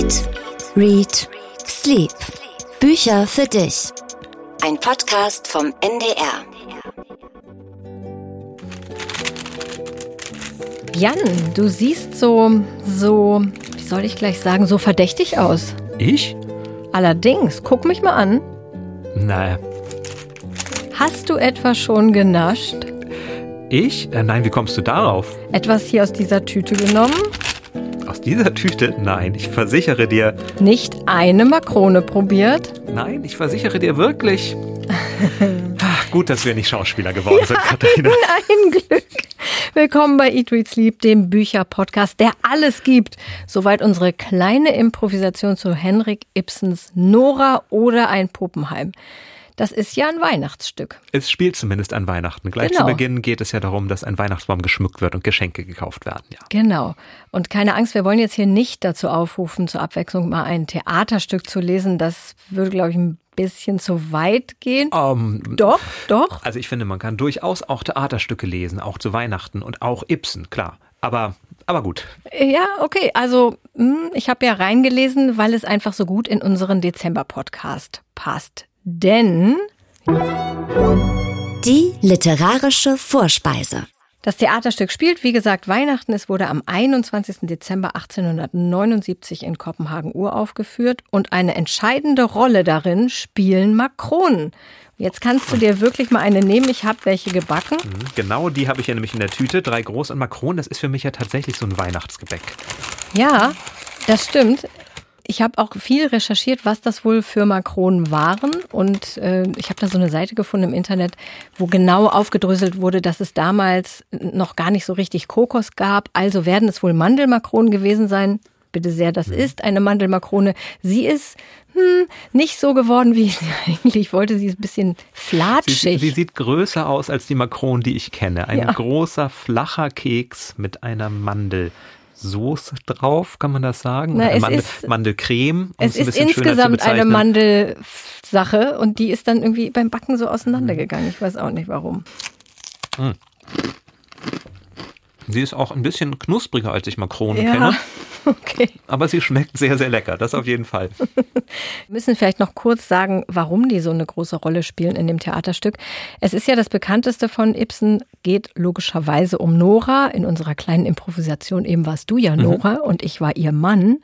Eat, Read, Sleep. Bücher für dich. Ein Podcast vom NDR. Jan, du siehst so, wie soll ich gleich sagen, so verdächtig aus. Ich? Allerdings, guck mich mal an. Naja. Hast du etwa schon genascht? Ich? Nein, wie kommst du darauf? Etwas hier aus dieser Tüte genommen? Aus dieser Tüte? Nein, ich versichere dir. Nicht eine Makrone probiert? Nein, ich versichere dir wirklich. Ach, gut, dass wir nicht Schauspieler geworden sind, Katharina. Ein Glück. Willkommen bei Eat, Read, Sleep, dem Bücherpodcast, der alles gibt. Soweit unsere kleine Improvisation zu Henrik Ibsens Nora oder ein Puppenheim. Das ist ja ein Weihnachtsstück. Es spielt zumindest an Weihnachten. Gleich zu Beginn geht es ja darum, dass ein Weihnachtsbaum geschmückt wird und Geschenke gekauft werden. Ja. Genau. Und keine Angst, wir wollen jetzt hier nicht dazu aufrufen, zur Abwechslung mal ein Theaterstück zu lesen. Das würde, glaube ich, ein bisschen zu weit gehen. Doch. Also ich finde, man kann durchaus auch Theaterstücke lesen, auch zu Weihnachten und auch Ibsen, klar. Aber gut. Ja, okay. Also ich habe ja reingelesen, weil es einfach so gut in unseren Dezember-Podcast passt. Denn die literarische Vorspeise. Das Theaterstück spielt, wie gesagt, Weihnachten. Es wurde am 21. Dezember 1879 in Kopenhagen uraufgeführt und eine entscheidende Rolle darin spielen Makronen. Jetzt kannst du dir wirklich mal eine nehmen. Ich habe welche gebacken. Genau, die habe ich ja nämlich in der Tüte. 3 groß und Makronen, das ist für mich ja tatsächlich so ein Weihnachtsgebäck. Ja, das stimmt. Ich habe auch viel recherchiert, was das wohl für Makronen waren, und ich habe da so eine Seite gefunden im Internet, wo genau aufgedröselt wurde, dass es damals noch gar nicht so richtig Kokos gab. Also werden es wohl Mandelmakronen gewesen sein. Bitte sehr, das ist eine Mandelmakrone. Sie ist nicht so geworden, wie ich sie eigentlich wollte. Sie ist ein bisschen flatschig. Sie sieht größer aus als die Makronen, die ich kenne. Ein großer, flacher Keks mit einer Mandelsoße drauf, kann man das sagen? Na, Mandelcreme. Es ist insgesamt eine Mandelsache und die ist dann irgendwie beim Backen so auseinandergegangen. Ich weiß auch nicht warum. Sie ist auch ein bisschen knuspriger, als ich Makronen kenne. Okay. Aber sie schmeckt sehr, sehr lecker, das auf jeden Fall. Wir müssen vielleicht noch kurz sagen, warum die so eine große Rolle spielen in dem Theaterstück. Es ist ja das bekannteste von Ibsen, geht logischerweise um Nora. In unserer kleinen Improvisation eben warst du ja Nora und ich war ihr Mann,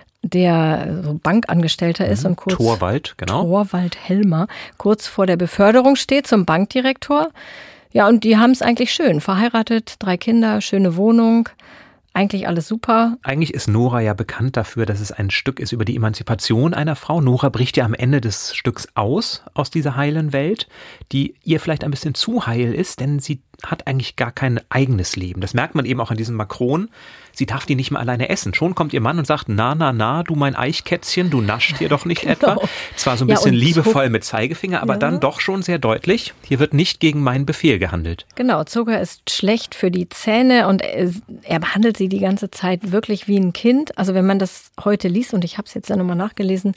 der so Bankangestellter ist und kurz Torvald Helmer, kurz vor der Beförderung steht zum Bankdirektor. Ja, und die haben es eigentlich schön. Verheiratet, 3 Kinder, schöne Wohnung. Eigentlich alles super. Eigentlich ist Nora ja bekannt dafür, dass es ein Stück ist über die Emanzipation einer Frau. Nora bricht ja am Ende des Stücks aus dieser heilen Welt, die ihr vielleicht ein bisschen zu heil ist, denn sie hat eigentlich gar kein eigenes Leben. Das merkt man eben auch an diesem Makron. Sie darf die nicht mehr alleine essen. Schon kommt ihr Mann und sagt, na, du mein Eichkätzchen, du nascht hier doch nicht etwa. Zwar so ein bisschen liebevoll mit Zeigefinger, aber dann doch schon sehr deutlich, hier wird nicht gegen meinen Befehl gehandelt. Genau, Zucker ist schlecht für die Zähne und er behandelt sie die ganze Zeit wirklich wie ein Kind. Also wenn man das heute liest, und ich habe es jetzt ja nochmal nachgelesen,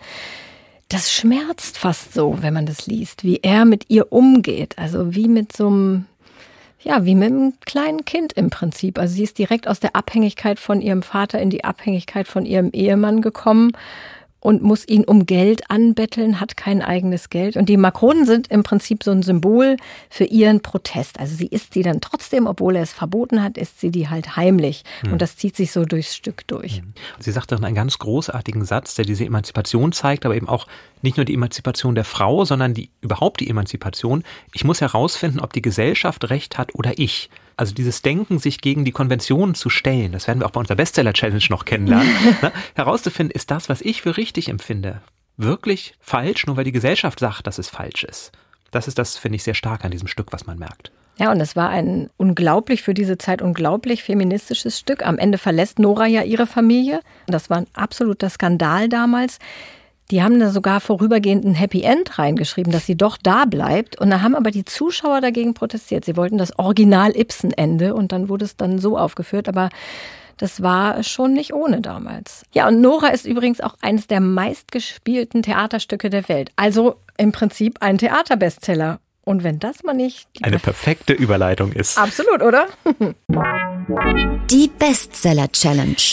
das schmerzt fast so, wenn man das liest, wie er mit ihr umgeht. Also wie mit so einem... Ja, wie mit einem kleinen Kind im Prinzip. Also sie ist direkt aus der Abhängigkeit von ihrem Vater in die Abhängigkeit von ihrem Ehemann gekommen und muss ihn um Geld anbetteln, hat kein eigenes Geld. Und die Makronen sind im Prinzip so ein Symbol für ihren Protest. Also sie isst sie dann trotzdem, obwohl er es verboten hat, isst sie die halt heimlich. Und das zieht sich so durchs Stück durch. Sie sagt dann einen ganz großartigen Satz, der diese Emanzipation zeigt, aber eben auch nicht nur die Emanzipation der Frau, sondern überhaupt die Emanzipation. Ich muss herausfinden, ob die Gesellschaft recht hat oder ich. Also dieses Denken, sich gegen die Konventionen zu stellen, das werden wir auch bei unserer Bestseller-Challenge noch kennenlernen, herauszufinden, ist das, was ich für richtig empfinde, wirklich falsch, nur weil die Gesellschaft sagt, dass es falsch ist. Das ist das, finde ich, sehr stark an diesem Stück, was man merkt. Ja, und es war ein für diese Zeit unglaublich feministisches Stück. Am Ende verlässt Nora ja ihre Familie. Das war ein absoluter Skandal damals. Die haben da sogar vorübergehend ein Happy End reingeschrieben, dass sie doch da bleibt. Und da haben aber die Zuschauer dagegen protestiert. Sie wollten das Original-Ibsen-Ende und dann wurde es dann so aufgeführt. Aber das war schon nicht ohne damals. Ja, und Nora ist übrigens auch eines der meistgespielten Theaterstücke der Welt. Also im Prinzip ein Theaterbestseller. Und wenn das mal nicht... Eine perfekte Überleitung ist. Absolut, oder? Die Bestseller-Challenge.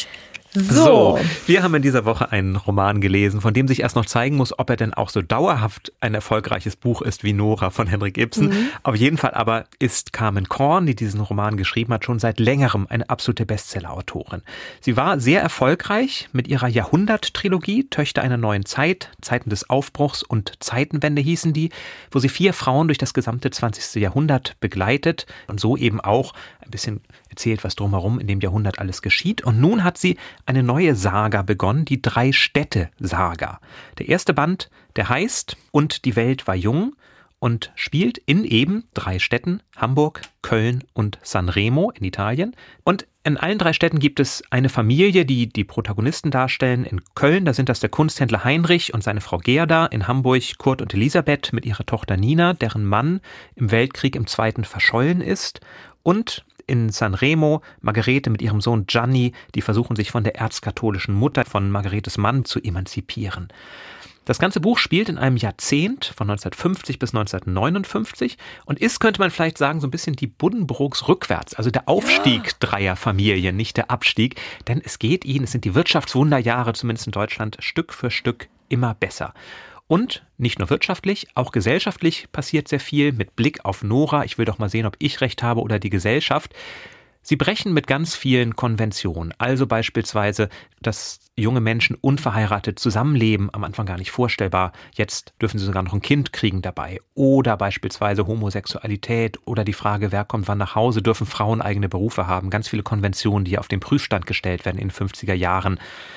So, wir haben in dieser Woche einen Roman gelesen, von dem sich erst noch zeigen muss, ob er denn auch so dauerhaft ein erfolgreiches Buch ist wie Nora von Henrik Ibsen. Auf jeden Fall aber ist Carmen Korn, die diesen Roman geschrieben hat, schon seit längerem eine absolute Bestseller-Autorin. Sie war sehr erfolgreich mit ihrer Jahrhundert-Trilogie, Töchter einer neuen Zeit, Zeiten des Aufbruchs und Zeitenwende hießen die, wo sie 4 Frauen durch das gesamte 20. Jahrhundert begleitet und so eben auch ein bisschen erzählt, was drumherum in dem Jahrhundert alles geschieht. Und nun hat sie eine neue Saga begonnen, die 3-Städte-Saga. Der erste Band, der heißt Und die Welt war jung und spielt in eben 3 Städten, Hamburg, Köln und Sanremo in Italien. Und in allen 3 Städten gibt es eine Familie, die die Protagonisten darstellen. In Köln, da sind das der Kunsthändler Heinrich und seine Frau Gerda. In Hamburg Kurt und Elisabeth mit ihrer Tochter Nina, deren Mann im Weltkrieg im Zweiten verschollen ist. Und in Sanremo Margarete mit ihrem Sohn Gianni, die versuchen sich von der erzkatholischen Mutter von Margaretes Mann zu emanzipieren. Das ganze Buch spielt in einem Jahrzehnt von 1950 bis 1959 und ist, könnte man vielleicht sagen, so ein bisschen die Buddenbrooks rückwärts, also der Aufstieg dreier Familien, nicht der Abstieg, denn es geht ihnen, es sind die Wirtschaftswunderjahre, zumindest in Deutschland, Stück für Stück immer besser. Und nicht nur wirtschaftlich, auch gesellschaftlich passiert sehr viel mit Blick auf Nora. Ich will doch mal sehen, ob ich recht habe oder die Gesellschaft. Sie brechen mit ganz vielen Konventionen. Also beispielsweise, dass junge Menschen unverheiratet zusammenleben, am Anfang gar nicht vorstellbar. Jetzt dürfen sie sogar noch ein Kind kriegen dabei. Oder beispielsweise Homosexualität oder die Frage, wer kommt wann nach Hause, dürfen Frauen eigene Berufe haben. Ganz viele Konventionen, die auf den Prüfstand gestellt werden in den 50er Jahren.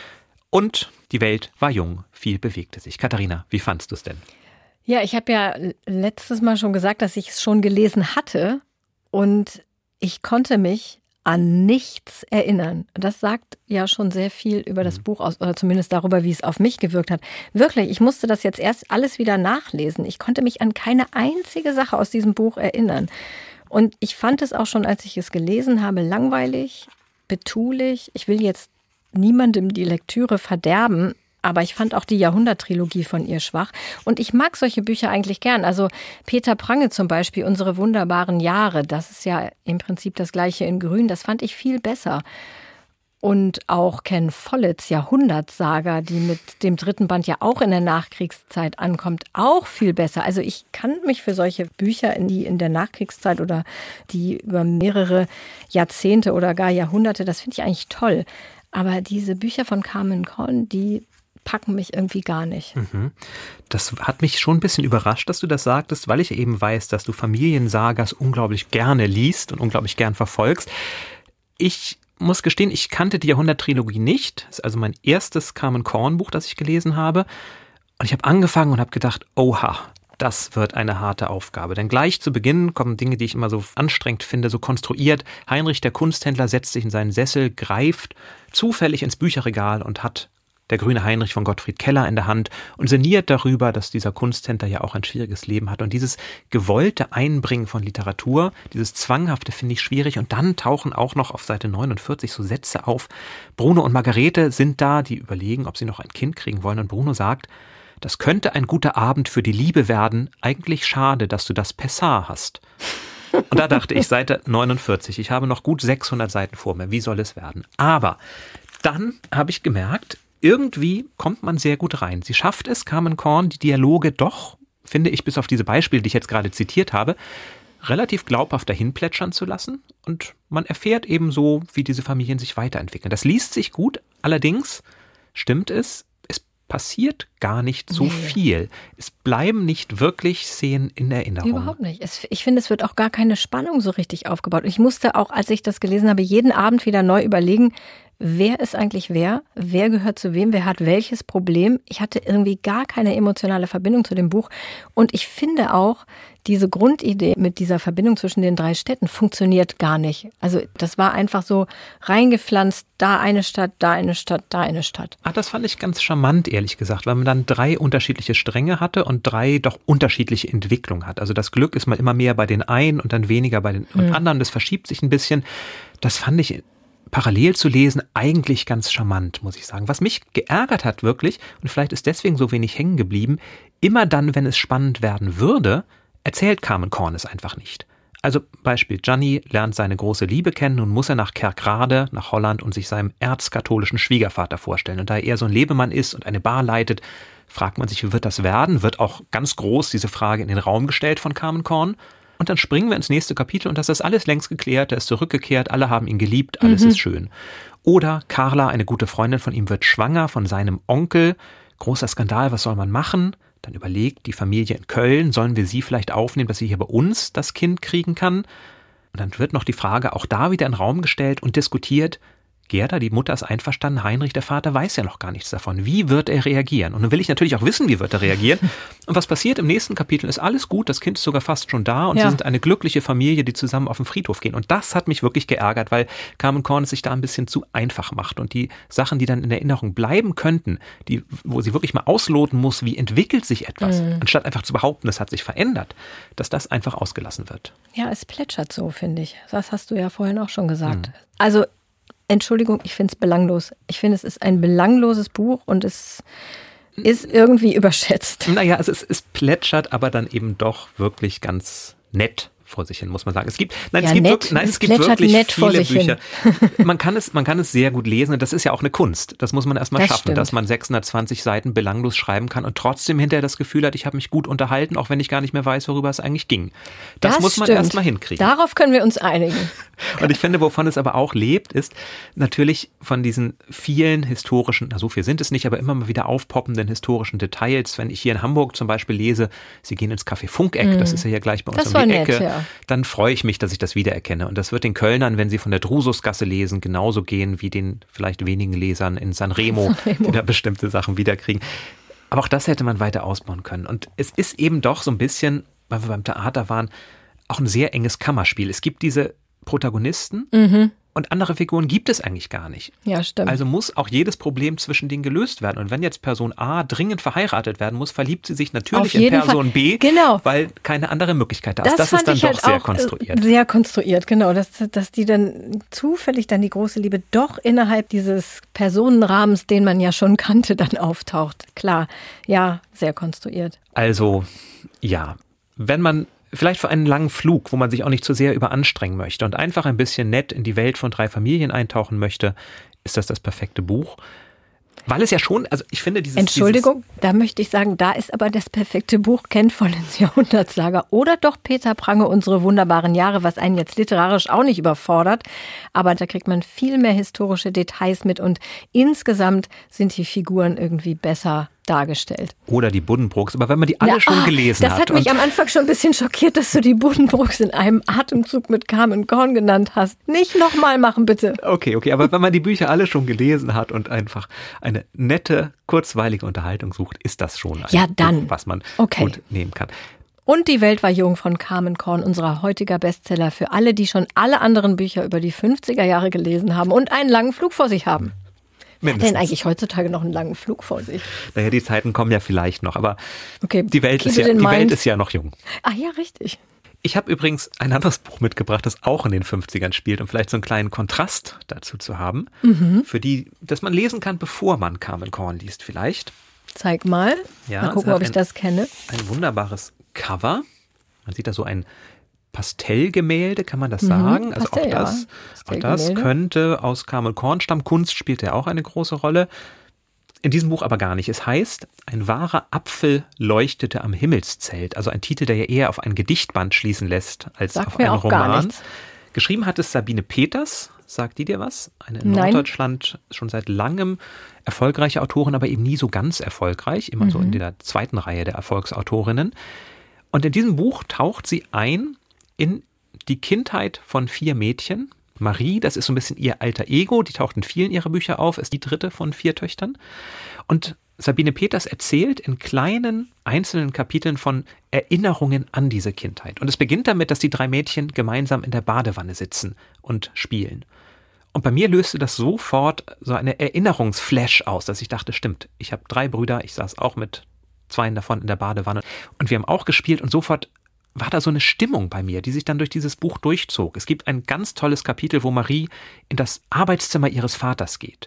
Und die Welt war jung, viel bewegte sich. Katharina, wie fandst du es denn? Ja, ich habe ja letztes Mal schon gesagt, dass ich es schon gelesen hatte und ich konnte mich an nichts erinnern. Das sagt ja schon sehr viel über das Buch aus, oder zumindest darüber, wie es auf mich gewirkt hat. Wirklich, ich musste das jetzt erst alles wieder nachlesen. Ich konnte mich an keine einzige Sache aus diesem Buch erinnern. Und ich fand es auch schon, als ich es gelesen habe, langweilig, betulich. Ich will jetzt niemandem die Lektüre verderben, aber ich fand auch die Jahrhundert-Trilogie von ihr schwach. Und ich mag solche Bücher eigentlich gern. Also Peter Prange zum Beispiel, Unsere wunderbaren Jahre, das ist ja im Prinzip das Gleiche in Grün, das fand ich viel besser. Und auch Ken Folletts Jahrhundertsaga, die mit dem 3. Band ja auch in der Nachkriegszeit ankommt, auch viel besser. Also ich kann mich für solche Bücher, die in der Nachkriegszeit oder die über mehrere Jahrzehnte oder gar Jahrhunderte, das finde ich eigentlich toll. Aber diese Bücher von Carmen Korn, die packen mich irgendwie gar nicht. Das hat mich schon ein bisschen überrascht, dass du das sagtest, weil ich eben weiß, dass du Familiensagas unglaublich gerne liest und unglaublich gern verfolgst. Ich muss gestehen, ich kannte die Jahrhundert-Trilogie nicht. Das ist also mein erstes Carmen Korn-Buch, das ich gelesen habe. Und ich habe angefangen und habe gedacht, oha, das wird eine harte Aufgabe. Denn gleich zu Beginn kommen Dinge, die ich immer so anstrengend finde, so konstruiert. Heinrich, der Kunsthändler, setzt sich in seinen Sessel, greift zufällig ins Bücherregal und hat Der grüne Heinrich von Gottfried Keller in der Hand und sinniert darüber, dass dieser Kunsthändler ja auch ein schwieriges Leben hat. Und dieses gewollte Einbringen von Literatur, dieses Zwanghafte finde ich schwierig. Und dann tauchen auch noch auf Seite 49 so Sätze auf. Bruno und Margarete sind da, die überlegen, ob sie noch ein Kind kriegen wollen. Und Bruno sagt, das könnte ein guter Abend für die Liebe werden. Eigentlich schade, dass du das Pessar hast. Und da dachte ich, Seite 49, ich habe noch gut 600 Seiten vor mir. Wie soll es werden? Aber dann habe ich gemerkt, irgendwie kommt man sehr gut rein. Sie schafft es, Carmen Korn, die Dialoge doch, finde ich, bis auf diese Beispiele, die ich jetzt gerade zitiert habe, relativ glaubhaft dahinplätschern zu lassen. Und man erfährt eben so, wie diese Familien sich weiterentwickeln. Das liest sich gut, allerdings stimmt es passiert gar nicht so viel. Es bleiben nicht wirklich Szenen in Erinnerung. Überhaupt nicht. Ich finde, es wird auch gar keine Spannung so richtig aufgebaut. Und ich musste auch, als ich das gelesen habe, jeden Abend wieder neu überlegen, wer ist eigentlich wer gehört zu wem, wer hat welches Problem. Ich hatte irgendwie gar keine emotionale Verbindung zu dem Buch. Und ich finde auch, diese Grundidee mit dieser Verbindung zwischen den 3 Städten funktioniert gar nicht. Also das war einfach so reingepflanzt, da eine Stadt, da eine Stadt, da eine Stadt. Ach, das fand ich ganz charmant, ehrlich gesagt, weil man dann 3 unterschiedliche Stränge hatte und 3 doch unterschiedliche Entwicklungen hat. Also das Glück ist mal immer mehr bei den einen und dann weniger bei den anderen. Das verschiebt sich ein bisschen. Das fand ich parallel zu lesen eigentlich ganz charmant, muss ich sagen. Was mich geärgert hat wirklich, und vielleicht ist deswegen so wenig hängen geblieben, immer dann, wenn es spannend werden würde, erzählt Carmen Korn es einfach nicht. Also Beispiel, Gianni lernt seine große Liebe kennen, nun muss er nach Kerkrade, nach Holland und sich seinem erzkatholischen Schwiegervater vorstellen. Und da er so ein Lebemann ist und eine Bar leitet, fragt man sich, wie wird das werden? Wird auch ganz groß diese Frage in den Raum gestellt von Carmen Korn. Und dann springen wir ins nächste Kapitel und das ist alles längst geklärt, er ist zurückgekehrt, alle haben ihn geliebt, alles ist schön. Oder Carla, eine gute Freundin von ihm, wird schwanger von seinem Onkel. Großer Skandal, was soll man machen? Dann überlegt die Familie in Köln, sollen wir sie vielleicht aufnehmen, dass sie hier bei uns das Kind kriegen kann? Und dann wird noch die Frage auch da wieder in den Raum gestellt und diskutiert. Gerda, die Mutter, ist einverstanden, Heinrich, der Vater, weiß ja noch gar nichts davon. Wie wird er reagieren? Und nun will ich natürlich auch wissen, wie wird er reagieren. Und was passiert im nächsten Kapitel ist alles gut, das Kind ist sogar fast schon da und sie sind eine glückliche Familie, die zusammen auf den Friedhof gehen. Und das hat mich wirklich geärgert, weil Carmen Korn es sich da ein bisschen zu einfach macht. Und die Sachen, die dann in Erinnerung bleiben könnten, wo sie wirklich mal ausloten muss, wie entwickelt sich etwas, anstatt einfach zu behaupten, es hat sich verändert, dass das einfach ausgelassen wird. Ja, es plätschert so, finde ich. Das hast du ja vorhin auch schon gesagt. Also Entschuldigung, ich finde es belanglos. Ich finde, es ist ein belangloses Buch und es ist irgendwie überschätzt. Naja, also es plätschert, aber dann eben doch wirklich ganz nett vor sich hin, muss man sagen. Es gibt wirklich nett viele Bücher. Man kann es sehr gut lesen und das ist ja auch eine Kunst. Das muss man erstmal schaffen, stimmt. dass man 620 Seiten belanglos schreiben kann und trotzdem hinterher das Gefühl hat, ich habe mich gut unterhalten, auch wenn ich gar nicht mehr weiß, worüber es eigentlich ging. Das muss man erstmal hinkriegen. Darauf können wir uns einigen. Und ich finde, wovon es aber auch lebt, ist natürlich von diesen vielen historischen, so viel sind es nicht, aber immer mal wieder aufpoppenden historischen Details. Wenn ich hier in Hamburg zum Beispiel lese, Sie gehen ins Café Funkeck, das ist ja hier gleich bei uns um die Ecke, dann freue ich mich, dass ich das wiedererkenne. Und das wird den Kölnern, wenn sie von der Drususgasse lesen, genauso gehen wie den vielleicht wenigen Lesern in Sanremo, die da bestimmte Sachen wiederkriegen. Aber auch das hätte man weiter ausbauen können. Und es ist eben doch so ein bisschen, weil wir beim Theater waren, auch ein sehr enges Kammerspiel. Es gibt diese Protagonisten und andere Figuren gibt es eigentlich gar nicht. Ja, stimmt. Also muss auch jedes Problem zwischen denen gelöst werden. Und wenn jetzt Person A dringend verheiratet werden muss, verliebt sie sich natürlich in Person B, weil keine andere Möglichkeit da ist. Das ist dann doch sehr konstruiert. Sehr konstruiert, genau. Dass die dann zufällig dann die große Liebe doch innerhalb dieses Personenrahmens, den man ja schon kannte, dann auftaucht. Klar, ja, sehr konstruiert. Also, ja, wenn man vielleicht für einen langen Flug, wo man sich auch nicht zu sehr überanstrengen möchte und einfach ein bisschen nett in die Welt von 3 Familien eintauchen möchte, ist das perfekte Buch. Weil es ja schon, also ich finde Entschuldigung, da möchte ich sagen, da ist aber das perfekte Buch Ken Follens Jahrhundertsaga oder doch Peter Prange, Unsere wunderbaren Jahre, was einen jetzt literarisch auch nicht überfordert. Aber da kriegt man viel mehr historische Details mit und insgesamt sind die Figuren irgendwie besser dargestellt. Oder die Buddenbrooks, aber wenn man die alle schon gelesen hat. Das hat mich am Anfang schon ein bisschen schockiert, dass du die Buddenbrooks in einem Atemzug mit Carmen Korn genannt hast. Nicht nochmal machen, bitte. Okay, aber wenn man die Bücher alle schon gelesen hat und einfach eine nette, kurzweilige Unterhaltung sucht, ist das schon ein Buch, was man gut nehmen kann. Und Die Welt war jung von Carmen Korn, unser heutiger Bestseller für alle, die schon alle anderen Bücher über die 50er Jahre gelesen haben und einen langen Flug vor sich haben. Wer hat denn eigentlich heutzutage noch einen langen Flug vor sich? Naja, die Zeiten kommen ja vielleicht noch, aber die Welt ist ja noch jung. Ah ja, richtig. Ich habe übrigens ein anderes Buch mitgebracht, das auch in den 50ern spielt, um vielleicht so einen kleinen Kontrast dazu zu haben, für die, dass man lesen kann, bevor man Carmen Korn liest vielleicht. Zeig mal. Ja, mal gucken, ob ich das kenne. Ein wunderbares Cover. Man sieht da so ein Pastellgemälde, kann man das sagen? Pastell, also auch das könnte aus Carmen Korn stammen. Kunst spielt ja auch eine große Rolle. In diesem Buch aber gar nicht. Es heißt, ein wahrer Apfel leuchtete am Himmelszelt. Also ein Titel, der ja eher auf ein Gedichtband schließen lässt, als auf einen Roman. Geschrieben hat es Sabine Peters. Sagt die dir was? Eine in Norddeutschland schon seit langem erfolgreiche Autorin, aber eben nie so ganz erfolgreich. Immer so in der zweiten Reihe der Erfolgsautorinnen. Und in diesem Buch taucht sie ein in die Kindheit von 4 Mädchen. Marie, das ist so ein bisschen ihr alter Ego, die taucht in vielen ihrer Bücher auf, ist die 3. von 4 Töchtern. Und Sabine Peters erzählt in kleinen, einzelnen Kapiteln von Erinnerungen an diese Kindheit. Und es beginnt damit, dass die 3 Mädchen gemeinsam in der Badewanne sitzen und spielen. Und bei mir löste das sofort so eine Erinnerungsflash aus, dass ich dachte, stimmt, ich habe 3 Brüder, ich saß auch mit 2 davon in der Badewanne und wir haben auch gespielt und sofort war da so eine Stimmung bei mir, die sich dann durch dieses Buch durchzog. Es gibt ein ganz tolles Kapitel, wo Marie in das Arbeitszimmer ihres Vaters geht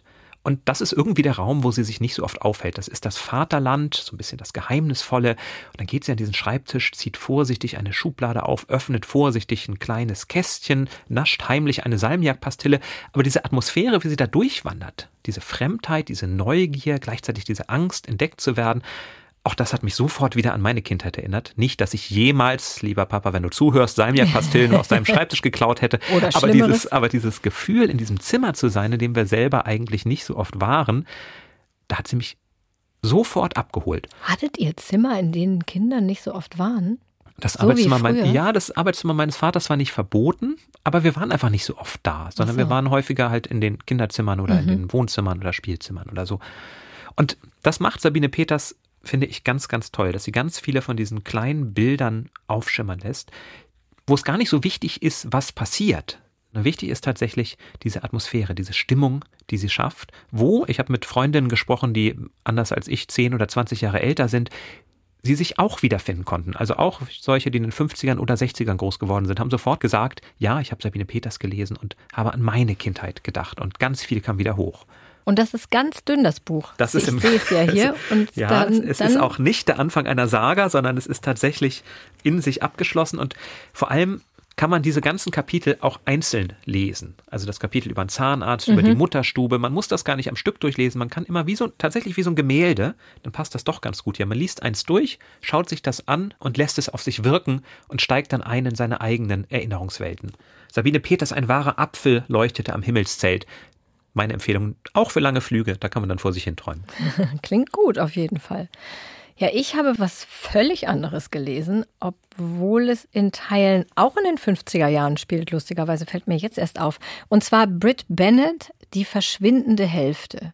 Und das ist irgendwie der Raum, wo sie sich nicht so oft aufhält. Das ist das Vaterland, so ein bisschen das Geheimnisvolle. Und dann geht sie an diesen Schreibtisch, zieht vorsichtig eine Schublade auf, öffnet vorsichtig ein kleines Kästchen, nascht heimlich eine Salmiakpastille. Aber diese Atmosphäre, wie sie da durchwandert, diese Fremdheit, diese Neugier, gleichzeitig diese Angst, entdeckt zu werden, auch das hat mich sofort wieder an meine Kindheit erinnert. Nicht, dass ich jemals, lieber Papa, wenn du zuhörst, Salmiakpastillen aus deinem Schreibtisch geklaut hätte. Oder aber dieses Gefühl, in diesem Zimmer zu sein, in dem wir selber eigentlich nicht so oft waren, da hat sie mich sofort abgeholt. Hattet ihr Zimmer, in denen Kinder nicht so oft waren? Das So Arbeitszimmer, wie früher? das Arbeitszimmer meines Vaters war nicht verboten, aber wir waren einfach nicht so oft da, sondern wir waren häufiger halt in den Kinderzimmern oder in den Wohnzimmern oder Spielzimmern oder so. Und das macht Sabine Peters, finde ich, ganz, ganz toll, dass sie ganz viele von diesen kleinen Bildern aufschimmern lässt, wo es gar nicht so wichtig ist, was passiert. Wichtig ist tatsächlich diese Atmosphäre, diese Stimmung, die sie schafft, wo, ich habe mit Freundinnen gesprochen, die anders als ich 10 oder 20 Jahre älter sind, sie sich auch wiederfinden konnten. Also auch solche, die in den 50ern oder 60ern groß geworden sind, haben sofort gesagt, ja, ich habe Sabine Peters gelesen und habe an meine Kindheit gedacht und ganz viel kam wieder hoch. Und das ist ganz dünn, das Buch. Ich sehe es ja hier. Und ja, es ist auch nicht der Anfang einer Saga, sondern es ist tatsächlich in sich abgeschlossen und vor allem kann man diese ganzen Kapitel auch einzeln lesen. Also das Kapitel über den Zahnarzt, über die Mutterstube. Man muss das gar nicht am Stück durchlesen. Man kann immer tatsächlich wie so ein Gemälde, dann passt das doch ganz gut hier. Man liest eins durch, schaut sich das an und lässt es auf sich wirken und steigt dann ein in seine eigenen Erinnerungswelten. Sabine Peters, ein wahrer Apfel, leuchtete am Himmelszelt. Meine Empfehlung, auch für lange Flüge, da kann man dann vor sich hin träumen. Klingt gut, auf jeden Fall. Ja, ich habe was völlig anderes gelesen, obwohl es in Teilen auch in den 50er Jahren spielt, lustigerweise fällt mir jetzt erst auf. Und zwar Brit Bennett, Die verschwindende Hälfte.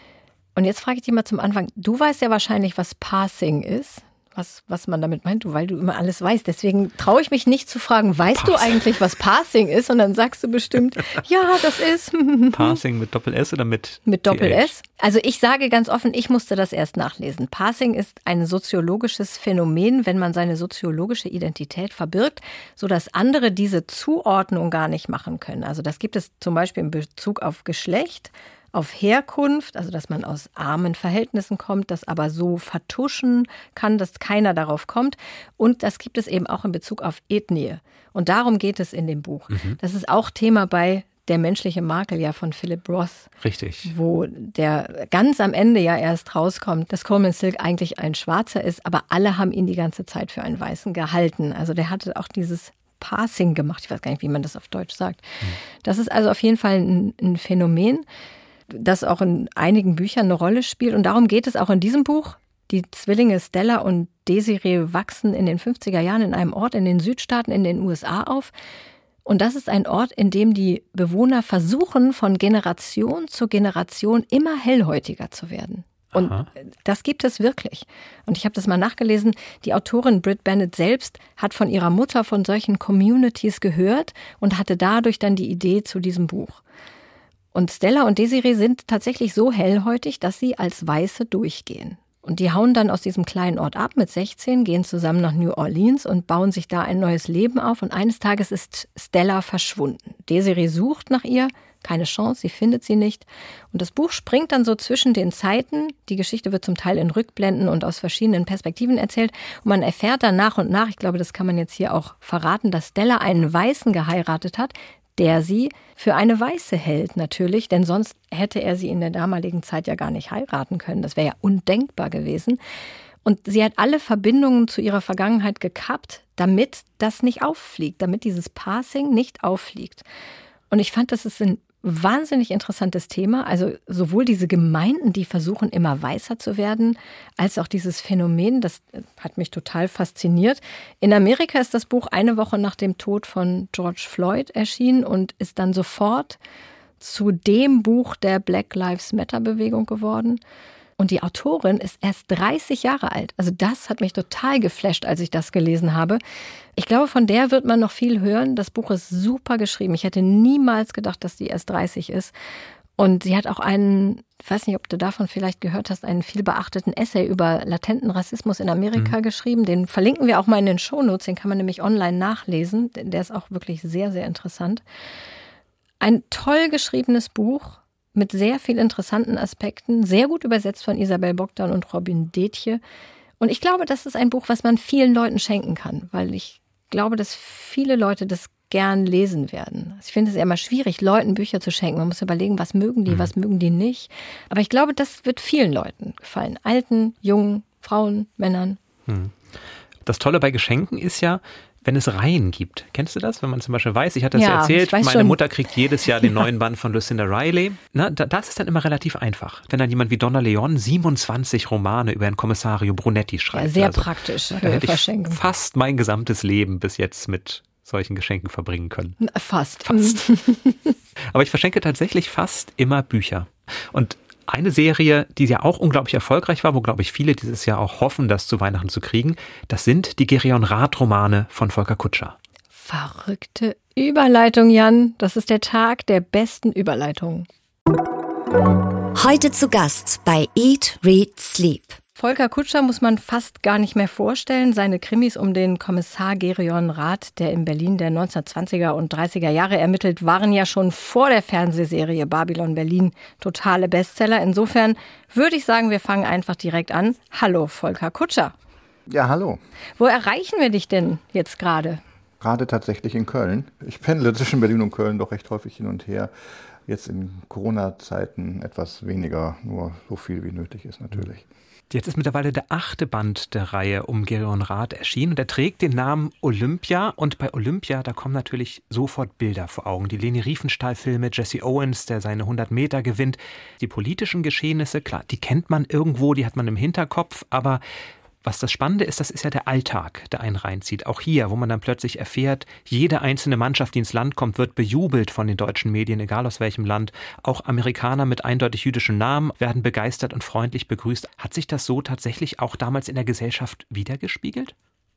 Und jetzt frage ich dich mal zum Anfang, du weißt ja wahrscheinlich, was Passing ist. Was man damit meint, weil du immer alles weißt. Deswegen traue ich mich nicht zu fragen, weißt du eigentlich, was Passing ist? Und dann sagst du bestimmt, ja, das ist... Passing mit Doppel-S oder mit Doppel-S? Also ich sage ganz offen, ich musste das erst nachlesen. Passing ist ein soziologisches Phänomen, wenn man seine soziologische Identität verbirgt, sodass andere diese Zuordnung gar nicht machen können. Also das gibt es zum Beispiel in Bezug auf Geschlecht, auf Herkunft, also dass man aus armen Verhältnissen kommt, das aber so vertuschen kann, dass keiner darauf kommt. Und das gibt es eben auch in Bezug auf Ethnie. Und darum geht es in dem Buch. Das ist auch Thema bei Der menschliche Makel ja von Philip Roth. Richtig. Wo der ganz am Ende ja erst rauskommt, dass Coleman Silk eigentlich ein Schwarzer ist, aber alle haben ihn die ganze Zeit für einen Weißen gehalten. Also der hatte auch dieses Passing gemacht. Ich weiß gar nicht, wie man das auf Deutsch sagt. Das ist also auf jeden Fall ein Phänomen, das auch in einigen Büchern eine Rolle spielt. Und darum geht es auch in diesem Buch. Die Zwillinge Stella und Desiree wachsen in den 50er Jahren in einem Ort in den Südstaaten in den USA auf. Und das ist ein Ort, in dem die Bewohner versuchen, von Generation zu Generation immer hellhäutiger zu werden. Und das gibt es wirklich. Und ich habe das mal nachgelesen. Die Autorin Brit Bennett selbst hat von ihrer Mutter von solchen Communities gehört und hatte dadurch dann die Idee zu diesem Buch. Und Stella und Desiree sind tatsächlich so hellhäutig, dass sie als Weiße durchgehen. Und die hauen dann aus diesem kleinen Ort ab mit 16, gehen zusammen nach New Orleans und bauen sich da ein neues Leben auf. Und eines Tages ist Stella verschwunden. Desiree sucht nach ihr, keine Chance, sie findet sie nicht. Und das Buch springt dann so zwischen den Zeiten. Die Geschichte wird zum Teil in Rückblenden und aus verschiedenen Perspektiven erzählt. Und man erfährt dann nach und nach, ich glaube, das kann man jetzt hier auch verraten, dass Stella einen Weißen geheiratet hat, der sie für eine Weiße hält natürlich, denn sonst hätte er sie in der damaligen Zeit ja gar nicht heiraten können. Das wäre ja undenkbar gewesen. Und sie hat alle Verbindungen zu ihrer Vergangenheit gekappt, damit das nicht auffliegt, damit dieses Passing nicht auffliegt. Und ich fand, das ist ein wahnsinnig interessantes Thema. Also sowohl diese Gemeinden, die versuchen, immer weißer zu werden, als auch dieses Phänomen, das hat mich total fasziniert. In Amerika ist das Buch eine Woche nach dem Tod von George Floyd erschienen und ist dann sofort zu dem Buch der Black Lives Matter-Bewegung geworden. Und die Autorin ist erst 30 Jahre alt. Also das hat mich total geflasht, als ich das gelesen habe. Ich glaube, von der wird man noch viel hören. Das Buch ist super geschrieben. Ich hätte niemals gedacht, dass die erst 30 ist. Und sie hat auch einen, ich weiß nicht, ob du davon vielleicht gehört hast, einen viel beachteten Essay über latenten Rassismus in Amerika geschrieben. Den verlinken wir auch mal in den Shownotes. Den kann man nämlich online nachlesen. Der ist auch wirklich sehr, sehr interessant. Ein toll geschriebenes Buch. mit sehr vielen interessanten Aspekten, sehr gut übersetzt von Isabel Bogdan und Robin Detje. Und ich glaube, das ist ein Buch, was man vielen Leuten schenken kann, weil ich glaube, dass viele Leute das gern lesen werden. Ich finde es ja immer schwierig, Leuten Bücher zu schenken. Man muss überlegen, was mögen die nicht. Aber ich glaube, das wird vielen Leuten gefallen. Alten, jungen, Frauen, Männern. Das Tolle bei Geschenken ist ja, wenn es Reihen gibt. Kennst du das? Wenn man zum Beispiel weiß, ich hatte das ja erzählt, meine Mutter kriegt jedes Jahr den neuen Band von Lucinda Riley. Na, das ist dann immer relativ einfach. Wenn dann jemand wie Donna Leon 27 Romane über einen Kommissario Brunetti schreibt. Ja, sehr praktisch für Verschenken. Fast mein gesamtes Leben bis jetzt mit solchen Geschenken verbringen können. Fast. Aber ich verschenke tatsächlich fast immer Bücher. Und eine Serie, die ja auch unglaublich erfolgreich war, wo, glaube ich, viele dieses Jahr auch hoffen, das zu Weihnachten zu kriegen, das sind die Gereon Rath-Romane von Volker Kutscher. Verrückte Überleitung, Jan. Das ist der Tag der besten Überleitungen. Heute zu Gast bei Eat, Read, Sleep. Volker Kutscher muss man fast gar nicht mehr vorstellen. Seine Krimis um den Kommissar Gereon Rath, der in Berlin der 1920er und 30er Jahre ermittelt, waren ja schon vor der Fernsehserie Babylon Berlin totale Bestseller. Insofern würde ich sagen, wir fangen einfach direkt an. Hallo, Volker Kutscher. Ja, hallo. Wo erreichen wir dich denn jetzt gerade? Gerade tatsächlich in Köln. Ich pendle zwischen Berlin und Köln doch recht häufig hin und her. Jetzt in Corona-Zeiten etwas weniger, nur so viel wie nötig ist natürlich. Jetzt ist mittlerweile der 8. Band der Reihe um Gereon Rath erschienen und er trägt den Namen Olympia. Und bei Olympia, da kommen natürlich sofort Bilder vor Augen. Die Leni Riefenstahl-Filme, Jesse Owens, der seine 100 Meter gewinnt. Die politischen Geschehnisse, klar, die kennt man irgendwo, die hat man im Hinterkopf. Aber was das Spannende ist, das ist ja der Alltag, der einen reinzieht. Auch hier, wo man dann plötzlich erfährt, jede einzelne Mannschaft, die ins Land kommt, wird bejubelt von den deutschen Medien, egal aus welchem Land. Auch Amerikaner mit eindeutig jüdischen Namen werden begeistert und freundlich begrüßt. Hat sich das so tatsächlich auch damals in der Gesellschaft widergespiegelt?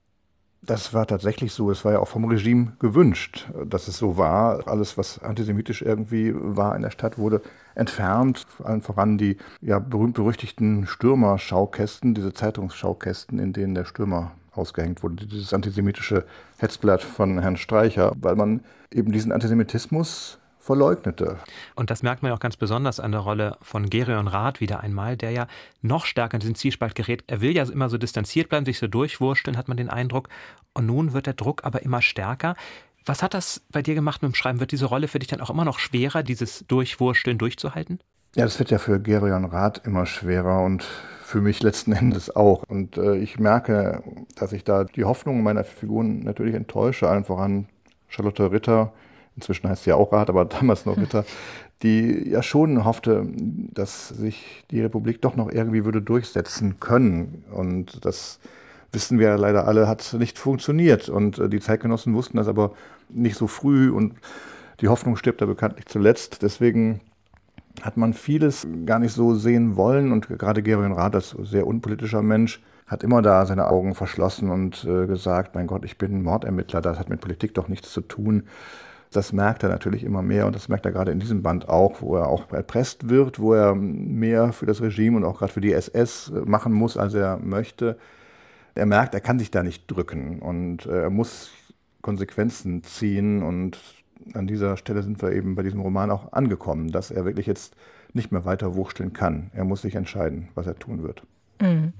Das war tatsächlich so. Es war ja auch vom Regime gewünscht, dass es so war. Alles, was antisemitisch irgendwie war in der Stadt, wurde entfernt. Allen voran die ja berühmt-berüchtigten Stürmer-Schaukästen, diese Zeitungsschaukästen, in denen der Stürmer ausgehängt wurde. Dieses antisemitische Hetzblatt von Herrn Streicher, weil man eben diesen Antisemitismus verleugnete. Und das merkt man ja auch ganz besonders an der Rolle von Gereon Rath wieder einmal, der ja noch stärker in diesen Zwiespalt gerät. Er will ja immer so distanziert bleiben, sich so durchwursteln, hat man den Eindruck. Und nun wird der Druck aber immer stärker. Was hat das bei dir gemacht mit dem Schreiben? Wird diese Rolle für dich dann auch immer noch schwerer, dieses Durchwursteln durchzuhalten? Ja, das wird ja für Gereon Rath immer schwerer und für mich letzten Endes auch. Und ich merke, dass ich da die Hoffnungen meiner Figuren natürlich enttäusche, allen voran Charlotte Ritter. Inzwischen heißt sie ja auch Rath, aber damals noch Ritter, die ja schon hoffte, dass sich die Republik doch noch irgendwie würde durchsetzen können. Und das wissen wir ja leider alle, hat nicht funktioniert. Und die Zeitgenossen wussten das aber nicht so früh und die Hoffnung stirbt da bekanntlich zuletzt. Deswegen hat man vieles gar nicht so sehen wollen und gerade Gereon Rath als sehr unpolitischer Mensch hat immer da seine Augen verschlossen und gesagt, mein Gott, ich bin Mordermittler, das hat mit Politik doch nichts zu tun. Das merkt er natürlich immer mehr und das merkt er gerade in diesem Band auch, wo er auch erpresst wird, wo er mehr für das Regime und auch gerade für die SS machen muss, als er möchte. Er merkt, er kann sich da nicht drücken und er muss Konsequenzen ziehen und an dieser Stelle sind wir eben bei diesem Roman auch angekommen, dass er wirklich jetzt nicht mehr weiter wursteln kann. Er muss sich entscheiden, was er tun wird. Mhm.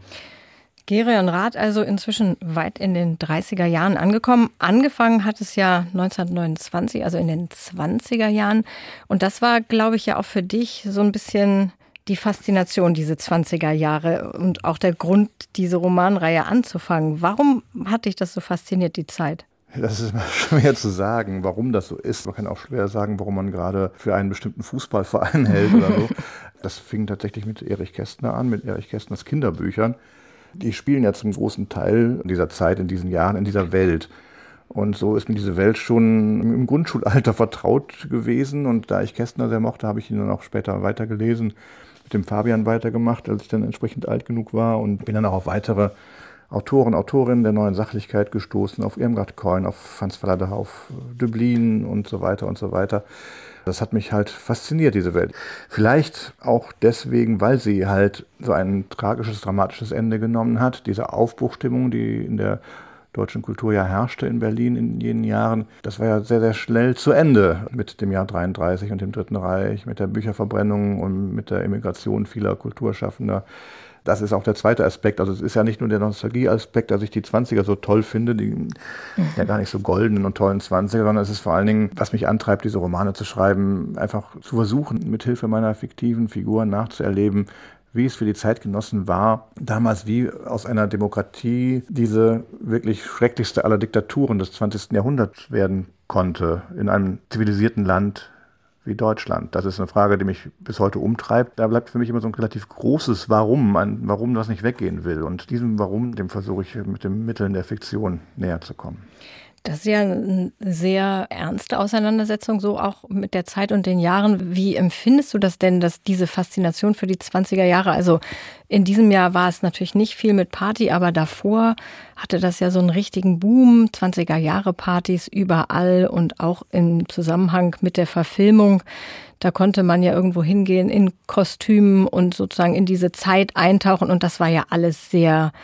Gereon Rath also inzwischen weit in den 30er Jahren angekommen. Angefangen hat es ja 1929, also in den 20er Jahren. Und das war, glaube ich, ja auch für dich so ein bisschen die Faszination, diese 20er Jahre und auch der Grund, diese Romanreihe anzufangen. Warum hat dich das so fasziniert, die Zeit? Das ist immer schwer zu sagen, warum das so ist. Man kann auch schwer sagen, warum man gerade für einen bestimmten Fußballverein hält oder so. Das fing tatsächlich mit Erich Kästner an, mit Erich Kästners Kinderbüchern. Die spielen ja zum großen Teil dieser Zeit, in diesen Jahren, in dieser Welt. Und so ist mir diese Welt schon im Grundschulalter vertraut gewesen. Und da ich Kästner sehr mochte, habe ich ihn dann auch später weitergelesen, mit dem Fabian weitergemacht, als ich dann entsprechend alt genug war. Und bin dann auch auf weitere Autoren, Autorinnen der neuen Sachlichkeit gestoßen, auf Irmgard Keun, auf Hans Fallada, auf Döblin und so weiter und so weiter. Das hat mich halt fasziniert, diese Welt. Vielleicht auch deswegen, weil sie halt so ein tragisches, dramatisches Ende genommen hat. Diese Aufbruchstimmung, die in der deutschen Kulturjahr herrschte in Berlin in jenen Jahren. Das war ja sehr, sehr schnell zu Ende mit dem Jahr 33 und dem Dritten Reich, mit der Bücherverbrennung und mit der Emigration vieler Kulturschaffender. Das ist auch der zweite Aspekt. Also es ist ja nicht nur der Nostalgie-Aspekt, dass ich die 20er so toll finde, die ja gar nicht so goldenen und tollen 20er, sondern es ist vor allen Dingen, was mich antreibt, diese Romane zu schreiben, einfach zu versuchen, mit Hilfe meiner fiktiven Figuren nachzuerleben, wie es für die Zeitgenossen war, damals wie aus einer Demokratie diese wirklich schrecklichste aller Diktaturen des 20. Jahrhunderts werden konnte, in einem zivilisierten Land wie Deutschland. Das ist eine Frage, die mich bis heute umtreibt. Da bleibt für mich immer so ein relativ großes Warum, ein Warum, das nicht weggehen will. Und diesem Warum, dem versuche ich mit den Mitteln der Fiktion näher zu kommen. Das ist ja eine sehr ernste Auseinandersetzung, so auch mit der Zeit und den Jahren. Wie empfindest du das denn, dass diese Faszination für die 20er Jahre, also in diesem Jahr war es natürlich nicht viel mit Party, aber davor hatte das ja so einen richtigen Boom, 20er Jahre Partys überall und auch im Zusammenhang mit der Verfilmung. Da konnte man ja irgendwo hingehen in Kostümen und sozusagen in diese Zeit eintauchen und das war ja alles sehr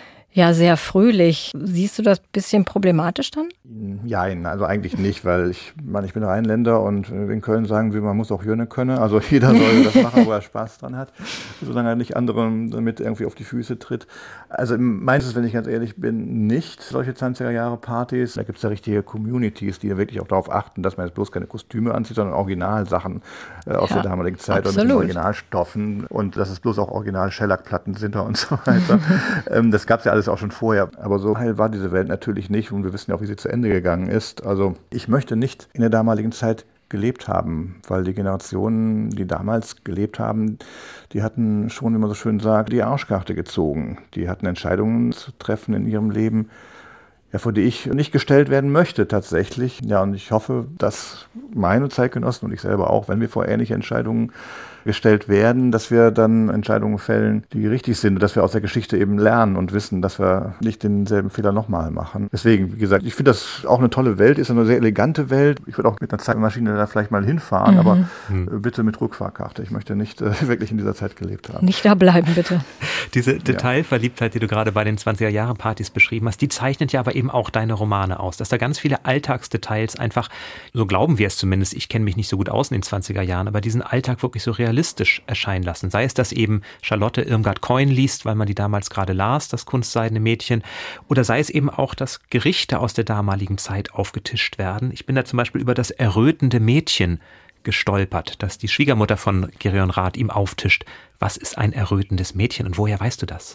fröhlich. Siehst du das ein bisschen problematisch dann? Nein, also eigentlich nicht, weil ich bin Rheinländer und in Köln sagen wir, man muss auch Jöne können. Also jeder soll das machen, wo er Spaß dran hat, solange er nicht anderen damit irgendwie auf die Füße tritt. Also meins ist, wenn ich ganz ehrlich bin, nicht solche 20er-Jahre-Partys. Da gibt es ja richtige Communities, die wirklich auch darauf achten, dass man jetzt bloß keine Kostüme anzieht, sondern Originalsachen aus der damaligen Zeit oder mit Originalstoffen und dass es bloß auch Original-Schellackplatten sind und so weiter. Das gab es ja alles auch schon vorher. Aber so heil war diese Welt natürlich nicht und wir wissen ja auch, wie sie zu Ende gegangen ist. Also ich möchte nicht in der damaligen Zeit gelebt haben, weil die Generationen, die damals gelebt haben, die hatten schon, wie man so schön sagt, die Arschkarte gezogen. Die hatten Entscheidungen zu treffen in ihrem Leben, ja, vor die ich nicht gestellt werden möchte tatsächlich. Ja, und ich hoffe, dass meine Zeitgenossen und ich selber auch, wenn wir vor ähnliche Entscheidungen gestellt werden, dass wir dann Entscheidungen fällen, die richtig sind, dass wir aus der Geschichte eben lernen und wissen, dass wir nicht denselben Fehler nochmal machen. Deswegen, wie gesagt, ich finde das auch eine tolle Welt, ist eine sehr elegante Welt. Ich würde auch mit einer Zeitmaschine da vielleicht mal hinfahren, aber bitte mit Rückfahrkarte. Ich möchte nicht wirklich in dieser Zeit gelebt haben. Nicht da bleiben, bitte. Diese Detailverliebtheit, die du gerade bei den 20er-Jahre-Partys beschrieben hast, die zeichnet ja aber eben auch deine Romane aus, dass da ganz viele Alltagsdetails einfach, so glauben wir es zumindest, ich kenne mich nicht so gut aus in den 20er Jahren, aber diesen Alltag wirklich so realistisch erscheinen lassen. Sei es, dass eben Charlotte Irmgard Keun liest, weil man die damals gerade las, das kunstseidene Mädchen, oder sei es eben auch, dass Gerichte aus der damaligen Zeit aufgetischt werden. Ich bin da zum Beispiel über das errötende Mädchen gestolpert, das die Schwiegermutter von Gereon Rath ihm auftischt. Was ist ein errötendes Mädchen und woher weißt du das?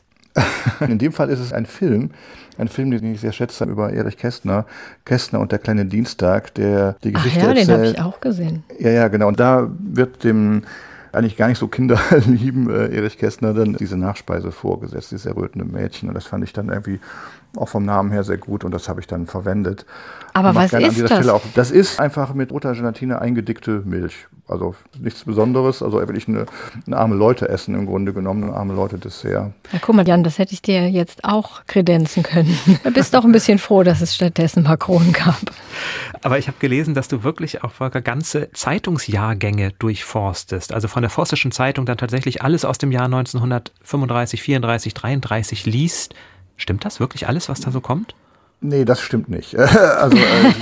In dem Fall ist es ein Film, den ich sehr schätze, über Erich Kästner und der kleine Dienstag, der die Geschichte erzählt. Den habe ich auch gesehen. Ja, genau. Und da wird dem eigentlich gar nicht so kinderlieben Erich Kästner dann diese Nachspeise vorgesetzt, dieses errötende Mädchen. Und das fand ich dann irgendwie auch vom Namen her sehr gut und das habe ich dann verwendet. Aber was ist das? Das ist einfach mit roter Gelatine eingedickte Milch. Also nichts Besonderes, also wirklich eine arme Leute essen im Grunde genommen, ein arme Leute Dessert. Ja, guck mal, Jan, das hätte ich dir jetzt auch kredenzen können. Du bist doch ein bisschen froh, dass es stattdessen Makronen gab. Aber ich habe gelesen, dass du wirklich auch, Volker, ganze Zeitungsjahrgänge durchforstest. Also von der Vossischen Zeitung dann tatsächlich alles aus dem Jahr 1935, 34, 33 liest. Stimmt das wirklich alles, was da so kommt? Nee, das stimmt nicht. Also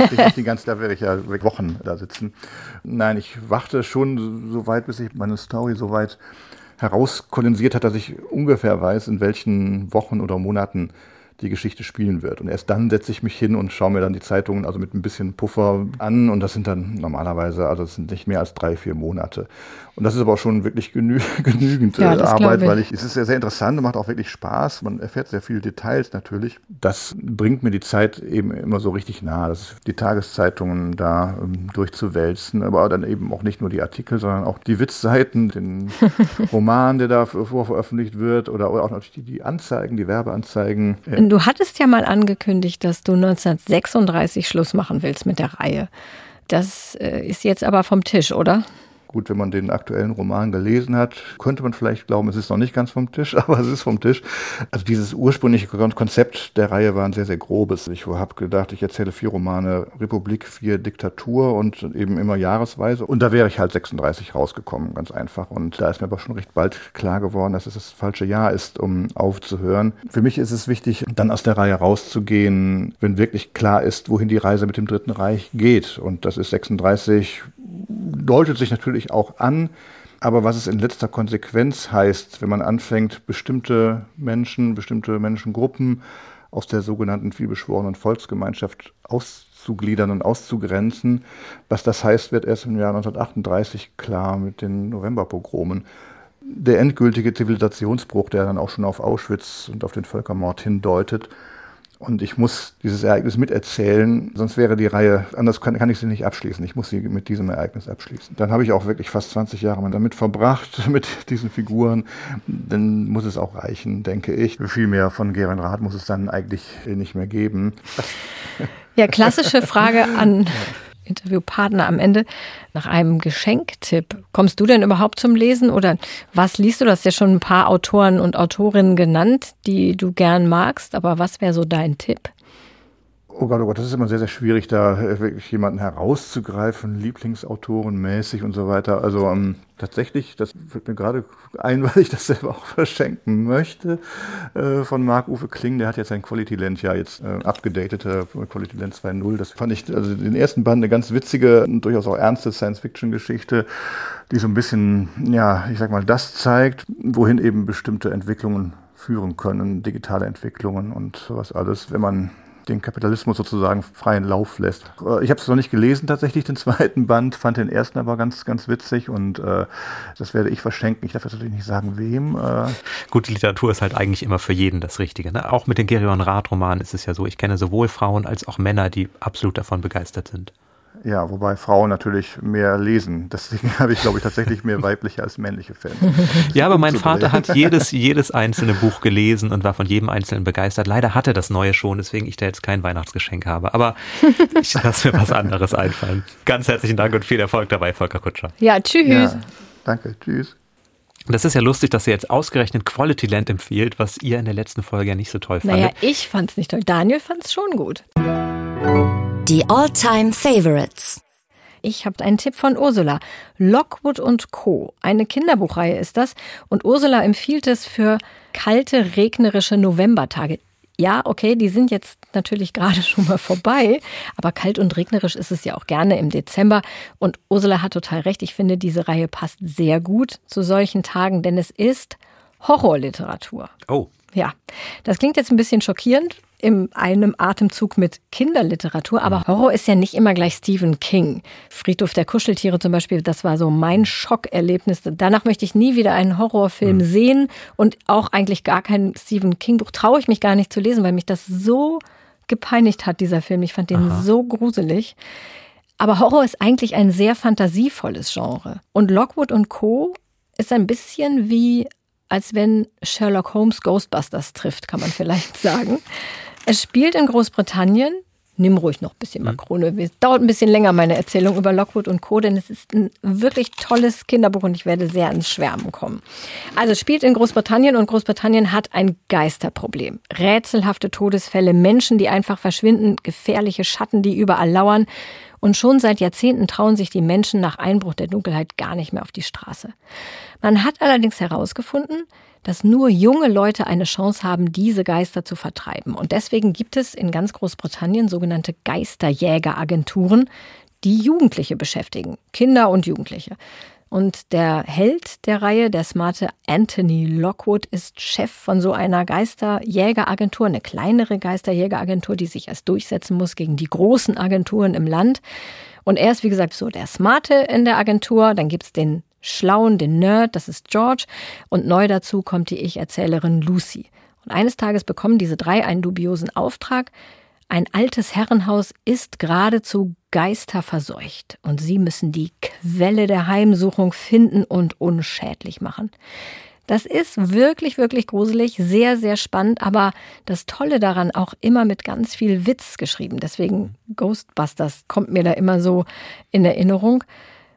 da werde ich ja Wochen da sitzen. Nein, ich warte schon so weit, bis ich meine Story so weit herauskondensiert hat, dass ich ungefähr weiß, in welchen Wochen oder Monaten die Geschichte spielen wird. Und erst dann setze ich mich hin und schaue mir dann die Zeitungen also mit ein bisschen Puffer an. Und das sind dann normalerweise, also es sind nicht mehr als 3-4 Monate. Und das ist aber auch schon wirklich genügend Arbeit, weil es ist sehr, sehr interessant und macht auch wirklich Spaß. Man erfährt sehr viele Details natürlich. Das bringt mir die Zeit eben immer so richtig nahe. Das ist die Tageszeitungen da durchzuwälzen, aber dann eben auch nicht nur die Artikel, sondern auch die Witzseiten, den Roman, der da veröffentlicht wird oder auch natürlich die Anzeigen, die Werbeanzeigen. Du hattest ja mal angekündigt, dass du 1936 Schluss machen willst mit der Reihe. Das ist jetzt aber vom Tisch, oder? Gut, wenn man den aktuellen Roman gelesen hat, könnte man vielleicht glauben, es ist noch nicht ganz vom Tisch, aber es ist vom Tisch. Also dieses ursprüngliche Konzept der Reihe war ein sehr, sehr grobes. Ich habe gedacht, ich erzähle 4 Romane Republik, 4 Diktatur und eben immer jahresweise. Und da wäre ich halt 36 rausgekommen, ganz einfach. Und da ist mir aber schon recht bald klar geworden, dass es das falsche Jahr ist, um aufzuhören. Für mich ist es wichtig, dann aus der Reihe rauszugehen, wenn wirklich klar ist, wohin die Reise mit dem Dritten Reich geht. Und das ist 36, deutet sich natürlich auch an. Aber was es in letzter Konsequenz heißt, wenn man anfängt, bestimmte Menschengruppen aus der sogenannten vielbeschworenen Volksgemeinschaft auszugliedern und auszugrenzen, was das heißt, wird erst im Jahr 1938 klar mit den Novemberpogromen. Der endgültige Zivilisationsbruch, der dann auch schon auf Auschwitz und auf den Völkermord hindeutet. Und ich muss dieses Ereignis miterzählen, sonst wäre die Reihe, anders kann ich sie nicht abschließen. Ich muss sie mit diesem Ereignis abschließen. Dann habe ich auch wirklich fast 20 Jahre damit verbracht, mit diesen Figuren. Dann muss es auch reichen, denke ich. Viel mehr von Gerion Rath muss es dann eigentlich nicht mehr geben. Ja, klassische Frage an Interviewpartner am Ende. Nach einem Geschenktipp, kommst du denn überhaupt zum Lesen oder was liest du? Du hast ja schon ein paar Autoren und Autorinnen genannt, die du gern magst, aber was wäre so dein Tipp? Oh Gott, das ist immer sehr, sehr schwierig, da wirklich jemanden herauszugreifen, Lieblingsautorenmäßig und so weiter. Also tatsächlich, das fällt mir gerade ein, weil ich das selber auch verschenken möchte, von Marc-Uwe Kling. Der hat jetzt sein Quality Land jetzt abgedatete Quality Land 2.0. Das fand ich, also den ersten Band eine ganz witzige und durchaus auch ernste Science-Fiction-Geschichte, die so ein bisschen, ja, ich sag mal, das zeigt, wohin eben bestimmte Entwicklungen führen können, digitale Entwicklungen und sowas alles, wenn man den Kapitalismus sozusagen freien Lauf lässt. Ich habe es noch nicht gelesen tatsächlich, den 2. Band, fand den ersten aber ganz, ganz witzig und das werde ich verschenken. Ich darf jetzt natürlich nicht sagen, wem. Gute Literatur ist halt eigentlich immer für jeden das Richtige. Ne? Auch mit den Gerion Rath-Romanen ist es ja so, ich kenne sowohl Frauen als auch Männer, die absolut davon begeistert sind. Ja, wobei Frauen natürlich mehr lesen. Deswegen habe ich, glaube ich, tatsächlich mehr weibliche als männliche Fans. Ja, aber mein Vater hat jedes einzelne Buch gelesen und war von jedem einzelnen begeistert. Leider hatte das Neue schon, deswegen ich da jetzt kein Weihnachtsgeschenk habe. Aber ich lasse mir was anderes einfallen. Ganz herzlichen Dank und viel Erfolg dabei, Volker Kutscher. Ja, tschüss. Ja, danke, tschüss. Das ist ja lustig, dass ihr jetzt ausgerechnet Quality Land empfiehlt, was ihr in der letzten Folge ja nicht so toll fandet. Naja, ich fand's nicht toll. Daniel fand's schon gut. Die All-Time Favorites. Ich habe einen Tipp von Ursula. Lockwood & Co. Eine Kinderbuchreihe ist das. Und Ursula empfiehlt es für kalte, regnerische Novembertage. Ja, okay, die sind jetzt natürlich gerade schon mal vorbei. Aber kalt und regnerisch ist es ja auch gerne im Dezember. Und Ursula hat total recht. Ich finde, diese Reihe passt sehr gut zu solchen Tagen, denn es ist Horrorliteratur. Oh. Ja, das klingt jetzt ein bisschen schockierend in einem Atemzug mit Kinderliteratur, aber Horror ist ja nicht immer gleich Stephen King. Friedhof der Kuscheltiere zum Beispiel, das war so mein Schockerlebnis. Danach möchte ich nie wieder einen Horrorfilm sehen und auch eigentlich gar kein Stephen King-Buch traue ich mich gar nicht zu lesen, weil mich das so gepeinigt hat, dieser Film. Ich fand den so gruselig. Aber Horror ist eigentlich ein sehr fantasievolles Genre. Und Lockwood & Co. ist ein bisschen wie als wenn Sherlock Holmes Ghostbusters trifft, kann man vielleicht sagen. Es spielt in Großbritannien. Nimm ruhig noch ein bisschen Makrone. Es dauert ein bisschen länger, meine Erzählung über Lockwood & Co., denn es ist ein wirklich tolles Kinderbuch und ich werde sehr ins Schwärmen kommen. Also es spielt in Großbritannien und Großbritannien hat ein Geisterproblem. Rätselhafte Todesfälle, Menschen, die einfach verschwinden, gefährliche Schatten, die überall lauern. Und schon seit Jahrzehnten trauen sich die Menschen nach Einbruch der Dunkelheit gar nicht mehr auf die Straße. Man hat allerdings herausgefunden, dass nur junge Leute eine Chance haben, diese Geister zu vertreiben. Und deswegen gibt es in ganz Großbritannien sogenannte Geisterjägeragenturen, die Jugendliche beschäftigen, Kinder und Jugendliche. Und der Held der Reihe, der smarte Anthony Lockwood, ist Chef von so einer Geisterjägeragentur, eine kleinere Geisterjägeragentur, die sich erst durchsetzen muss gegen die großen Agenturen im Land. Und er ist, wie gesagt, so der Smarte in der Agentur. Dann gibt's den Schlauen, den Nerd, das ist George. Und neu dazu kommt die Ich-Erzählerin Lucy. Und eines Tages bekommen diese drei einen dubiosen Auftrag. Ein altes Herrenhaus ist geradezu geisterverseucht und sie müssen die Quelle der Heimsuchung finden und unschädlich machen. Das ist wirklich, wirklich gruselig, sehr, sehr spannend, aber das Tolle daran auch immer mit ganz viel Witz geschrieben. Deswegen Ghostbusters kommt mir da immer so in Erinnerung.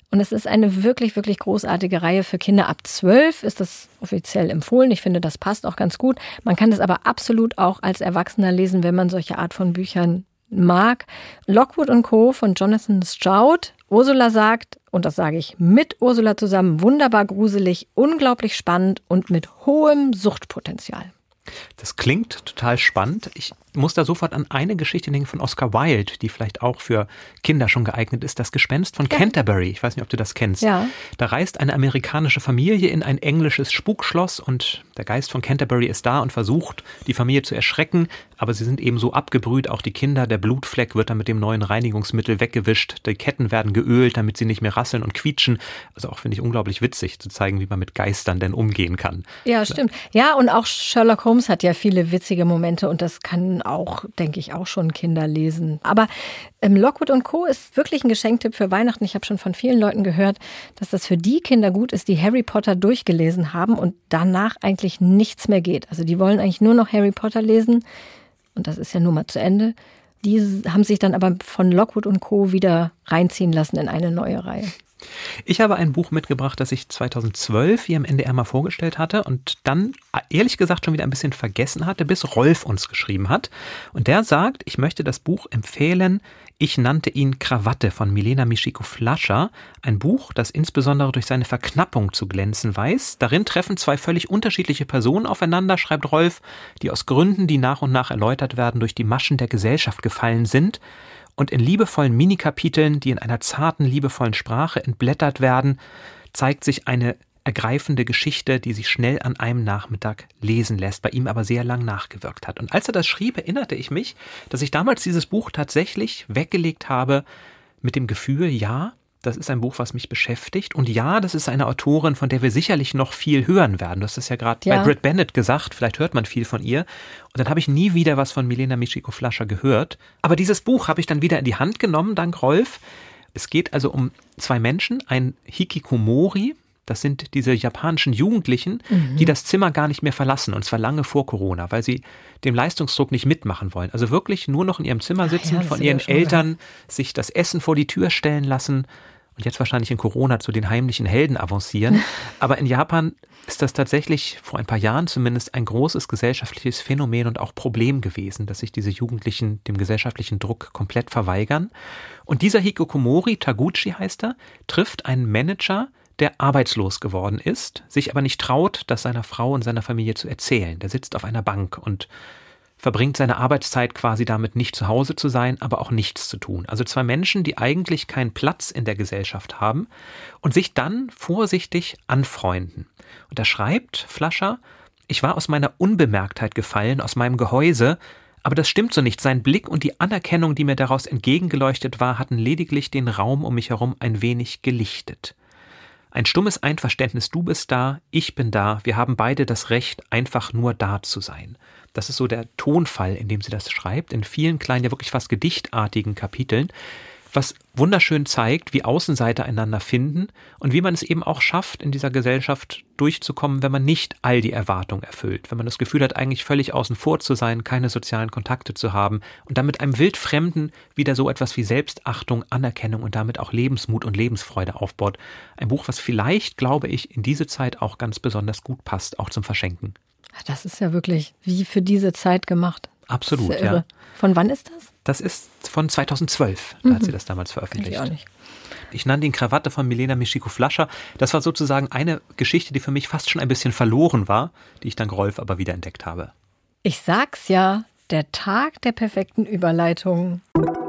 Und es ist eine wirklich, wirklich großartige Reihe für Kinder. Ab 12 ist das offiziell empfohlen. Ich finde, das passt auch ganz gut. Man kann das aber absolut auch als Erwachsener lesen, wenn man solche Art von Büchern mag. Lockwood & Co. von Jonathan Stroud. Ursula sagt, und das sage ich mit Ursula zusammen, wunderbar gruselig, unglaublich spannend und mit hohem Suchtpotenzial. Das klingt total spannend. Ich muss da sofort an eine Geschichte denken von Oscar Wilde, die vielleicht auch für Kinder schon geeignet ist. Das Gespenst von Canterbury. Ich weiß nicht, ob du das kennst. Ja. Da reist eine amerikanische Familie in ein englisches Spukschloss und der Geist von Canterbury ist da und versucht, die Familie zu erschrecken. Aber sie sind eben so abgebrüht, auch die Kinder. Der Blutfleck wird dann mit dem neuen Reinigungsmittel weggewischt. Die Ketten werden geölt, damit sie nicht mehr rasseln und quietschen. Also auch, finde ich, unglaublich witzig zu zeigen, wie man mit Geistern denn umgehen kann. Ja, stimmt. Ja, und auch Sherlock Holmes hat ja viele witzige Momente und das kann auch, denke ich, auch schon Kinder lesen. Aber Lockwood & Co. ist wirklich ein Geschenktipp für Weihnachten. Ich habe schon von vielen Leuten gehört, dass das für die Kinder gut ist, die Harry Potter durchgelesen haben und danach eigentlich nichts mehr geht. Also die wollen eigentlich nur noch Harry Potter lesen und das ist ja nun mal zu Ende. Die haben sich dann aber von Lockwood & Co. wieder reinziehen lassen in eine neue Reihe. Ich habe ein Buch mitgebracht, das ich 2012 hier im NDR mal vorgestellt hatte und dann ehrlich gesagt schon wieder ein bisschen vergessen hatte, bis Rolf uns geschrieben hat. Und der sagt, ich möchte das Buch empfehlen, Ich nannte ihn Krawatte von Milena Mischiko-Flascher. Ein Buch, das insbesondere durch seine Verknappung zu glänzen weiß. Darin treffen zwei völlig unterschiedliche Personen aufeinander, schreibt Rolf, die aus Gründen, die nach und nach erläutert werden, durch die Maschen der Gesellschaft gefallen sind. Und in liebevollen Minikapiteln, die in einer zarten, liebevollen Sprache entblättert werden, zeigt sich eine ergreifende Geschichte, die sich schnell an einem Nachmittag lesen lässt, bei ihm aber sehr lang nachgewirkt hat. Und als er das schrieb, erinnerte ich mich, dass ich damals dieses Buch tatsächlich weggelegt habe mit dem Gefühl, ja, das ist ein Buch, was mich beschäftigt. Und ja, das ist eine Autorin, von der wir sicherlich noch viel hören werden. Du hast es ja gerade bei Brit Bennett gesagt. Vielleicht hört man viel von ihr. Und dann habe ich nie wieder was von Milena Mischiko-Flascher gehört. Aber dieses Buch habe ich dann wieder in die Hand genommen, dank Rolf. Es geht also um zwei Menschen, ein Hikikomori. Das sind diese japanischen Jugendlichen, die das Zimmer gar nicht mehr verlassen. Und zwar lange vor Corona, weil sie dem Leistungsdruck nicht mitmachen wollen. Also wirklich nur noch in ihrem Zimmer sitzen, von ihren Eltern sich das Essen vor die Tür stellen lassen und jetzt wahrscheinlich in Corona zu den heimlichen Helden avancieren. Aber in Japan ist das tatsächlich vor ein paar Jahren zumindest ein großes gesellschaftliches Phänomen und auch Problem gewesen, dass sich diese Jugendlichen dem gesellschaftlichen Druck komplett verweigern. Und dieser Hikikomori, Taguchi heißt er, trifft einen Manager, der arbeitslos geworden ist, sich aber nicht traut, das seiner Frau und seiner Familie zu erzählen. Der sitzt auf einer Bank und verbringt seine Arbeitszeit quasi damit, nicht zu Hause zu sein, aber auch nichts zu tun. Also zwei Menschen, die eigentlich keinen Platz in der Gesellschaft haben und sich dann vorsichtig anfreunden. Und da schreibt Flascher, ich war aus meiner Unbemerktheit gefallen, aus meinem Gehäuse, aber das stimmt so nicht. Sein Blick und die Anerkennung, die mir daraus entgegengeleuchtet war, hatten lediglich den Raum um mich herum ein wenig gelichtet. Ein stummes Einverständnis, du bist da, ich bin da, wir haben beide das Recht, einfach nur da zu sein. Das ist so der Tonfall, in dem sie das schreibt, in vielen kleinen, ja wirklich fast gedichtartigen Kapiteln, was wunderschön zeigt, wie Außenseiter einander finden und wie man es eben auch schafft, in dieser Gesellschaft durchzukommen, wenn man nicht all die Erwartungen erfüllt, wenn man das Gefühl hat, eigentlich völlig außen vor zu sein, keine sozialen Kontakte zu haben und dann mit einem Wildfremden wieder so etwas wie Selbstachtung, Anerkennung und damit auch Lebensmut und Lebensfreude aufbaut. Ein Buch, was vielleicht, glaube ich, in diese Zeit auch ganz besonders gut passt, auch zum Verschenken. Das ist ja wirklich wie für diese Zeit gemacht. Absolut, das ist ja irre. Von wann ist das? Das ist von 2012, da hat sie das damals veröffentlicht. Ich auch nicht. Ich nannte ihn Krawatte von Milena Mischiko-Flascher. Das war sozusagen eine Geschichte, die für mich fast schon ein bisschen verloren war, die ich dank Rolf aber wieder entdeckt habe. Ich sag's ja, der Tag der perfekten Überleitung.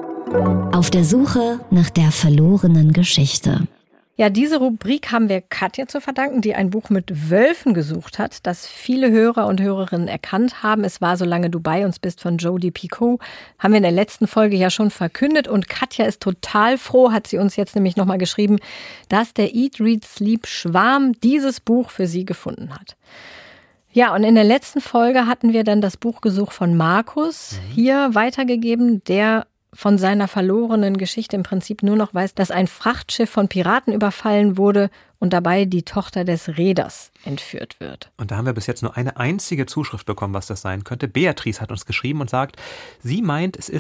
Auf der Suche nach der verlorenen Geschichte. Ja, diese Rubrik haben wir Katja zu verdanken, die ein Buch mit Wölfen gesucht hat, das viele Hörer und Hörerinnen erkannt haben. Es war Solange du bei uns bist von Jodi Picoult. Haben wir in der letzten Folge ja schon verkündet. Und Katja ist total froh, hat sie uns jetzt nämlich nochmal geschrieben, dass der Eat, Read, Sleep Schwarm dieses Buch für sie gefunden hat. Ja, und in der letzten Folge hatten wir dann das Buchgesuch von Markus hier weitergegeben, der von seiner verlorenen Geschichte im Prinzip nur noch weiß, dass ein Frachtschiff von Piraten überfallen wurde und dabei die Tochter des Reeders entführt wird. Und da haben wir bis jetzt nur eine einzige Zuschrift bekommen, was das sein könnte. Beatrice hat uns geschrieben und sagt, sie meint, es ist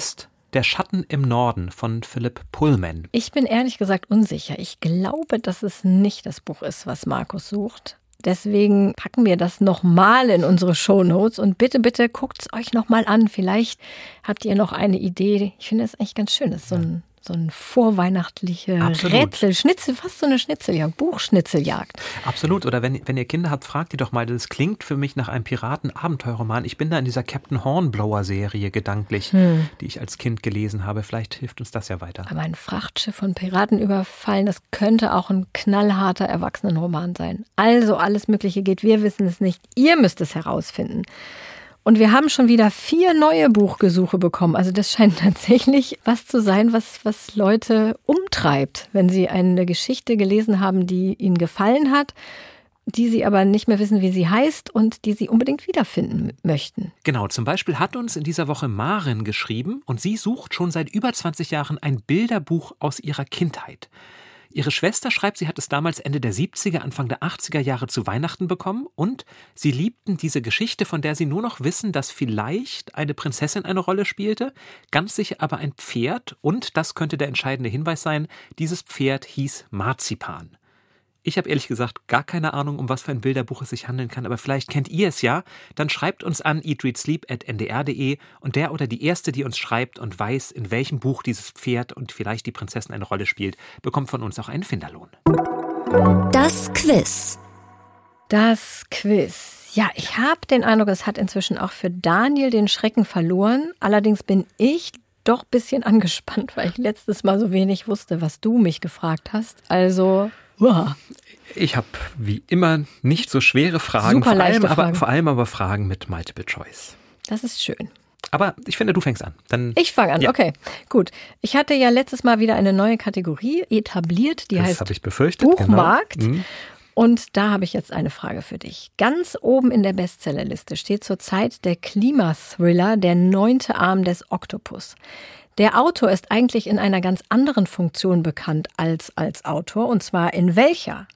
Der Schatten im Norden von Philipp Pullman. Ich bin ehrlich gesagt unsicher. Ich glaube, dass es nicht das Buch ist, was Markus sucht. Deswegen packen wir das nochmal in unsere Shownotes und bitte, bitte guckt es euch nochmal an. Vielleicht habt ihr noch eine Idee. Ich finde es eigentlich ganz schön. Das ist so ein vorweihnachtliche Rätsel, Schnitzel, fast so eine Schnitzeljagd, Buchschnitzeljagd. Absolut. Oder wenn ihr Kinder habt, fragt ihr doch mal. Das klingt für mich nach einem Piraten-Abenteuerroman. Ich bin da in dieser Captain Hornblower-Serie gedanklich, die ich als Kind gelesen habe. Vielleicht hilft uns das ja weiter. Aber ein Frachtschiff von Piraten überfallen, das könnte auch ein knallharter Erwachsenenroman sein. Also alles Mögliche geht. Wir wissen es nicht. Ihr müsst es herausfinden. Und wir haben schon wieder 4 neue Buchgesuche bekommen. Also das scheint tatsächlich was zu sein, was Leute umtreibt, wenn sie eine Geschichte gelesen haben, die ihnen gefallen hat, die sie aber nicht mehr wissen, wie sie heißt und die sie unbedingt wiederfinden möchten. Genau, zum Beispiel hat uns in dieser Woche Maren geschrieben und sie sucht schon seit über 20 Jahren ein Bilderbuch aus ihrer Kindheit. Ihre Schwester schreibt, sie hat es damals Ende der 70er, Anfang der 80er Jahre zu Weihnachten bekommen und sie liebten diese Geschichte, von der sie nur noch wissen, dass vielleicht eine Prinzessin eine Rolle spielte, ganz sicher aber ein Pferd und, das könnte der entscheidende Hinweis sein, dieses Pferd hieß Marzipan. Ich habe ehrlich gesagt gar keine Ahnung, um was für ein Bilderbuch es sich handeln kann, aber vielleicht kennt ihr es ja. Dann schreibt uns an eatreadsleep@ndr.de und der oder die Erste, die uns schreibt und weiß, in welchem Buch dieses Pferd und vielleicht die Prinzessin eine Rolle spielt, bekommt von uns auch einen Finderlohn. Das Quiz. Das Quiz. Ja, ich habe den Eindruck, es hat inzwischen auch für Daniel den Schrecken verloren. Allerdings bin ich doch ein bisschen angespannt, weil ich letztes Mal so wenig wusste, was du mich gefragt hast. Also... Wow. Ich habe wie immer nicht so schwere Fragen, vor allem aber Fragen mit Multiple Choice. Das ist schön. Aber ich finde, du fängst an. Ich fange an, ja. Okay, gut. Ich hatte ja letztes Mal wieder eine neue Kategorie etabliert, die heißt Buchmarkt. Genau. Und da habe ich jetzt eine Frage für dich. Ganz oben in der Bestsellerliste steht zurzeit der Klimathriller Der 9. Arm des Oktopus. Der Autor ist eigentlich in einer ganz anderen Funktion bekannt als Autor. Und zwar in welcher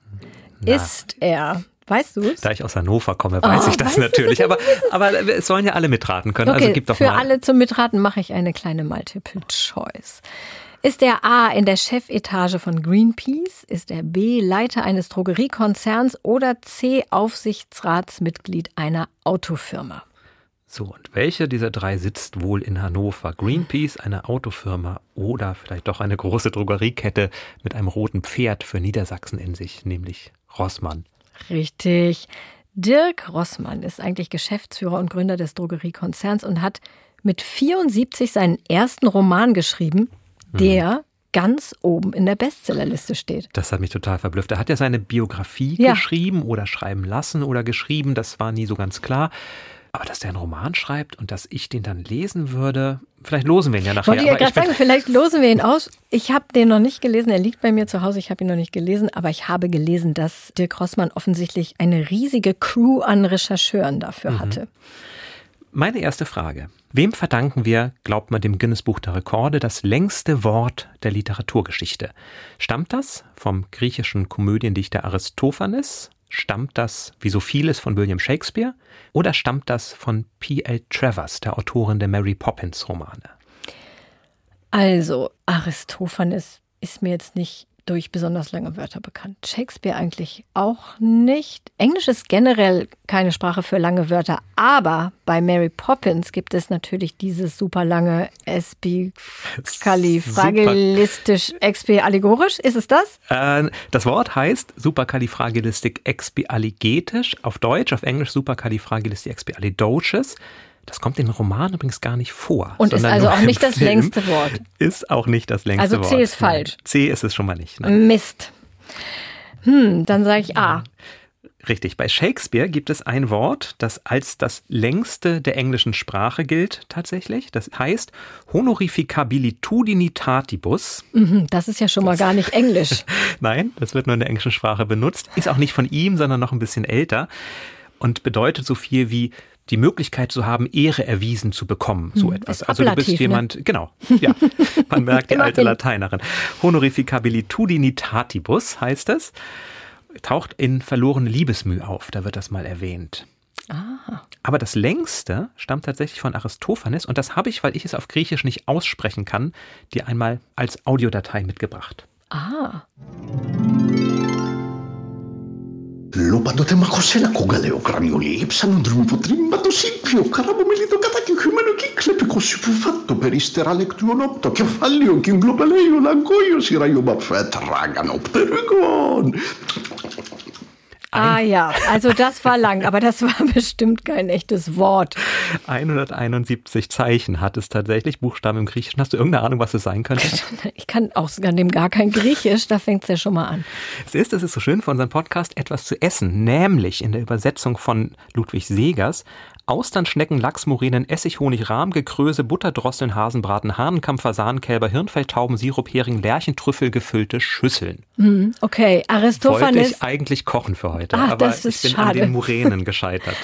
ist er? Weißt du es? Da ich aus Hannover komme, weiß ich das natürlich. Aber es sollen ja alle mitraten können. Okay, also gib doch für mal. Alle zum Mitraten mache ich eine kleine Multiple Choice. Ist er A. in der Chefetage von Greenpeace? Ist er B. Leiter eines Drogeriekonzerns? Oder C. Aufsichtsratsmitglied einer Autofirma? So, und welche dieser 3 sitzt wohl in Hannover? Greenpeace, eine Autofirma oder vielleicht doch eine große Drogeriekette mit einem roten Pferd für Niedersachsen in sich, nämlich Rossmann. Richtig. Dirk Rossmann ist eigentlich Geschäftsführer und Gründer des Drogeriekonzerns und hat mit 74 seinen ersten Roman geschrieben, der ganz oben in der Bestsellerliste steht. Das hat mich total verblüfft. Er hat ja seine Biografie geschrieben oder schreiben lassen oder geschrieben, das war nie so ganz klar. Aber dass der einen Roman schreibt und dass ich den dann lesen würde, vielleicht losen wir ihn ja nachher. Wollte ich ja gerade sagen, vielleicht losen wir ihn aus. Ich habe den noch nicht gelesen, er liegt bei mir zu Hause, ich habe ihn noch nicht gelesen, aber ich habe gelesen, dass Dirk Rossmann offensichtlich eine riesige Crew an Rechercheuren dafür hatte. Meine erste Frage. Wem verdanken wir, glaubt man dem Guinness-Buch der Rekorde, das längste Wort der Literaturgeschichte? Stammt das vom griechischen Komödiendichter Aristophanes? Stammt das, wie so vieles, von William Shakespeare? Oder stammt das von P.L. Travers, der Autorin der Mary Poppins-Romane? Also, Aristophanes ist mir jetzt nicht durch besonders lange Wörter bekannt. Shakespeare eigentlich auch nicht. Englisch ist generell keine Sprache für lange Wörter, aber bei Mary Poppins gibt es natürlich dieses super lange superkalifragilistisch-expialigorisch. Ist es das? Das Wort heißt superkalifragilistik-expialigetisch, auf Deutsch, auf Englisch superkalifragilistik-expialidocious. Das kommt in den Roman übrigens gar nicht vor. Und ist also auch nicht das längste Wort. Ist auch nicht das längste Wort. Also C ist falsch. C ist es schon mal nicht. Nein. Mist. Dann sage ich A. Richtig. Bei Shakespeare gibt es ein Wort, das als das längste der englischen Sprache gilt tatsächlich. Das heißt honorificabilitudinitatibus. Das ist ja schon mal gar nicht Englisch. Nein, das wird nur in der englischen Sprache benutzt. Ist auch nicht von ihm, sondern noch ein bisschen älter. Und bedeutet so viel wie die Möglichkeit zu haben, Ehre erwiesen zu bekommen, so etwas. Also du bist jemand, ne? Genau, ja, man merkt die alte Lateinerin. Honorificabilitudinitatibus heißt es, taucht in Verlorene Liebesmüh auf, da wird das mal erwähnt. Ah. Aber das längste stammt tatsächlich von Aristophanes und das habe ich, weil ich es auf Griechisch nicht aussprechen kann, dir einmal als Audiodatei mitgebracht. Ah. Λοπαντοτε μακοσένα κογκαλέο κρανιολί, ύψανον τρυμφοτρύμπατο σύμπιο, καραμομιλίτο κατακυκούμενο κύκλεπικο συμπουφάτο, περίστερα λεκτουονόπτο, κεφάλιο, κυγκλοπελέιο, λαγκόιο, σειραϊομαπφέτ, ραγκανοπτερίγον. Ah ja, also das war lang, aber das war bestimmt kein echtes Wort. 171 Zeichen hat es tatsächlich, Buchstaben im Griechischen. Hast du irgendeine Ahnung, was es sein könnte? Ich kann außerdem gar kein Griechisch, da fängt es ja schon mal an. Es ist so schön für unseren Podcast, etwas zu essen, nämlich in der Übersetzung von Ludwig Segers: Austern, Schnecken, Lachs, Moränen, Essig, Honig, Rahm, Gekröse, Butterdrosseln, Hasenbraten, Hahnenkamm, Fasan, Kälber, Hirnfeld, Tauben, Sirup, Hering, Lärchen, Trüffel, gefüllte Schüsseln. Okay, Aristophanes. Wollte ich eigentlich kochen für heute, aber das ist ich bin schade. an den Muränen gescheitert.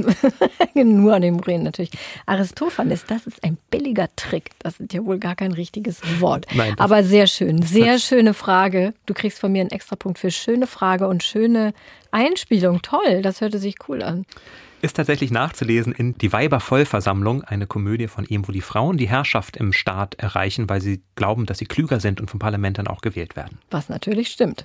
Nur an den Muränen natürlich. Aristophanes, das ist ein billiger Trick. Das ist ja wohl gar kein richtiges Wort. Nein, aber sehr schön, sehr schöne Frage. Du kriegst von mir einen Extrapunkt für schöne Frage und schöne Einspielung. Toll, das hörte sich cool an. Ist tatsächlich nachzulesen in Die Weibervollversammlung, eine Komödie von ihm, wo die Frauen die Herrschaft im Staat erreichen, weil sie glauben, dass sie klüger sind und vom Parlament dann auch gewählt werden. Was natürlich stimmt.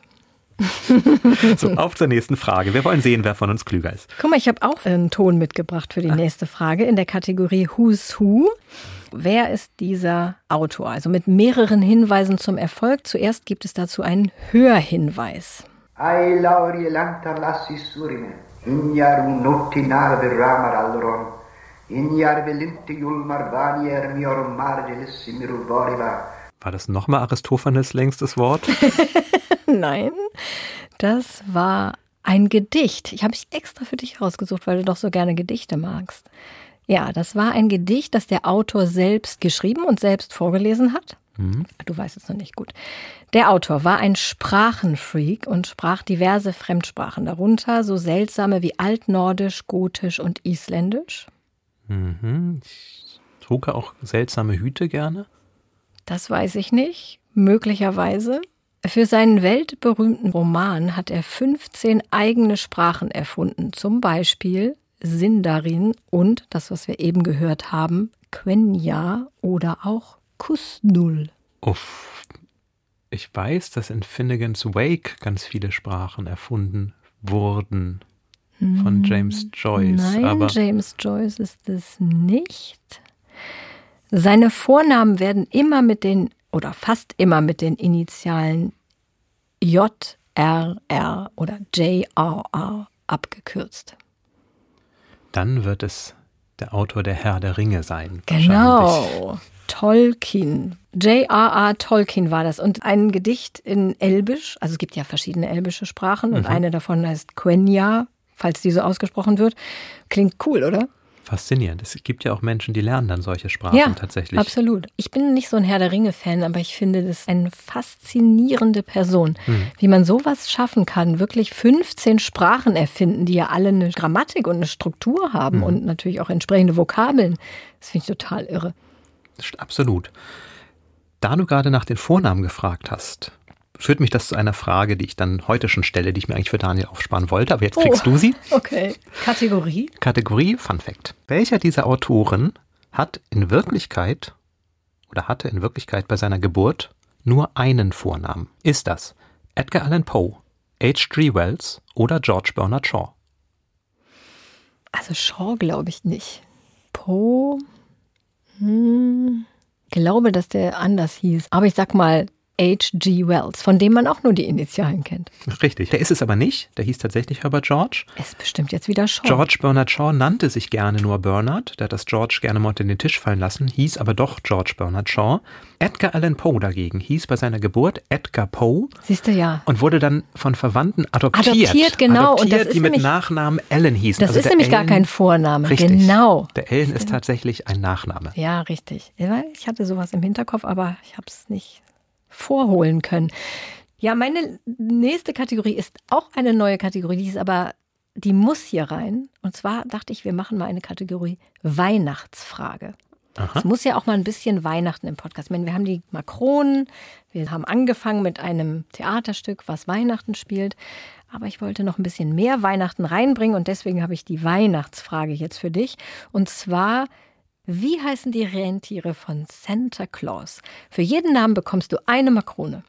So, auf zur nächsten Frage. Wir wollen sehen, wer von uns klüger ist. Guck mal, ich habe auch einen Ton mitgebracht für die nächste Frage in der Kategorie Who's Who. Wer ist dieser Autor? Also mit mehreren Hinweisen zum Erfolg. Zuerst gibt es dazu einen Hörhinweis. Ai lauri lantar lassis surime, ignar notti narve ramar alron, ignar velinte julmar vanier mior margelissimir voriva. War das nochmal Aristophanes längstes Wort? Nein, das war ein Gedicht. Ich habe es extra für dich rausgesucht, weil du doch so gerne Gedichte magst. Ja, das war ein Gedicht, das der Autor selbst geschrieben und selbst vorgelesen hat. Du weißt es noch nicht gut. Der Autor war ein Sprachenfreak und sprach diverse Fremdsprachen, darunter so seltsame wie Altnordisch, Gotisch und Isländisch. Ich trug auch seltsame Hüte gerne. Das weiß ich nicht, möglicherweise. Für seinen weltberühmten Roman hat er 15 eigene Sprachen erfunden, zum Beispiel Sindarin und, das was wir eben gehört haben, Quenya oder auch Kusnul. Uff. Ich weiß, dass in Finnegans Wake ganz viele Sprachen erfunden wurden von James Joyce. Nein, aber James Joyce ist es nicht. Seine Vornamen werden immer mit den, oder fast immer mit den Initialen JRR oder JRR abgekürzt. dann wird es der Autor der Herr der Ringe sein. Genau. Tolkien. J.R.R. Tolkien war das. Und ein Gedicht in Elbisch, also es gibt ja verschiedene elbische Sprachen und eine davon heißt Quenya, falls die so ausgesprochen wird. Klingt cool, oder? Faszinierend. Es gibt ja auch Menschen, die lernen dann solche Sprachen tatsächlich. Absolut. Ich bin nicht so ein Herr der Ringe-Fan, aber ich finde das eine faszinierende Person. Wie man sowas schaffen kann, wirklich 15 Sprachen erfinden, die ja alle eine Grammatik und eine Struktur haben und natürlich auch entsprechende Vokabeln. Das finde ich total irre. Absolut. Da du gerade nach den Vornamen gefragt hast, führt mich das zu einer Frage, die ich dann heute schon stelle, die ich mir eigentlich für Daniel aufsparen wollte, aber jetzt kriegst du sie. Okay. Kategorie? Kategorie Fun Fact. Welcher dieser Autoren hatte in Wirklichkeit bei seiner Geburt nur einen Vornamen? Ist das Edgar Allan Poe, H.G. Wells oder George Bernard Shaw? Also Shaw glaube ich nicht. Poe? Glaube, dass der anders hieß. Aber ich sag mal H.G. Wells, von dem man auch nur die Initialen kennt. Richtig. Der ist es aber nicht. Der hieß tatsächlich Herbert George. Es ist bestimmt jetzt wieder Shaw. George Bernard Shaw nannte sich gerne nur Bernard. Der hat das George gerne mal unter den Tisch fallen lassen, hieß aber doch George Bernard Shaw. Edgar Allan Poe dagegen hieß bei seiner Geburt Edgar Poe. Siehst du ja. Und wurde dann von Verwandten adoptiert. Adoptiert, genau. Adoptiert, und das ist die mit nämlich, Nachnamen Allen hießen. Das also ist nämlich gar kein Vorname. Richtig. Genau. Der Allen ist tatsächlich ein Nachname. Ja, richtig. Ich hatte sowas im Hinterkopf, aber ich habe es nicht vorholen können. Ja, meine nächste Kategorie ist auch eine neue Kategorie, die muss hier rein. Und zwar dachte ich, wir machen mal eine Kategorie Weihnachtsfrage. Es muss ja auch mal ein bisschen Weihnachten im Podcast. Ich meine, wir haben die Makronen, wir haben angefangen mit einem Theaterstück, was Weihnachten spielt. Aber ich wollte noch ein bisschen mehr Weihnachten reinbringen und deswegen habe ich die Weihnachtsfrage jetzt für dich. Und zwar, wie heißen die Rentiere von Santa Claus? Für jeden Namen bekommst du eine Makrone.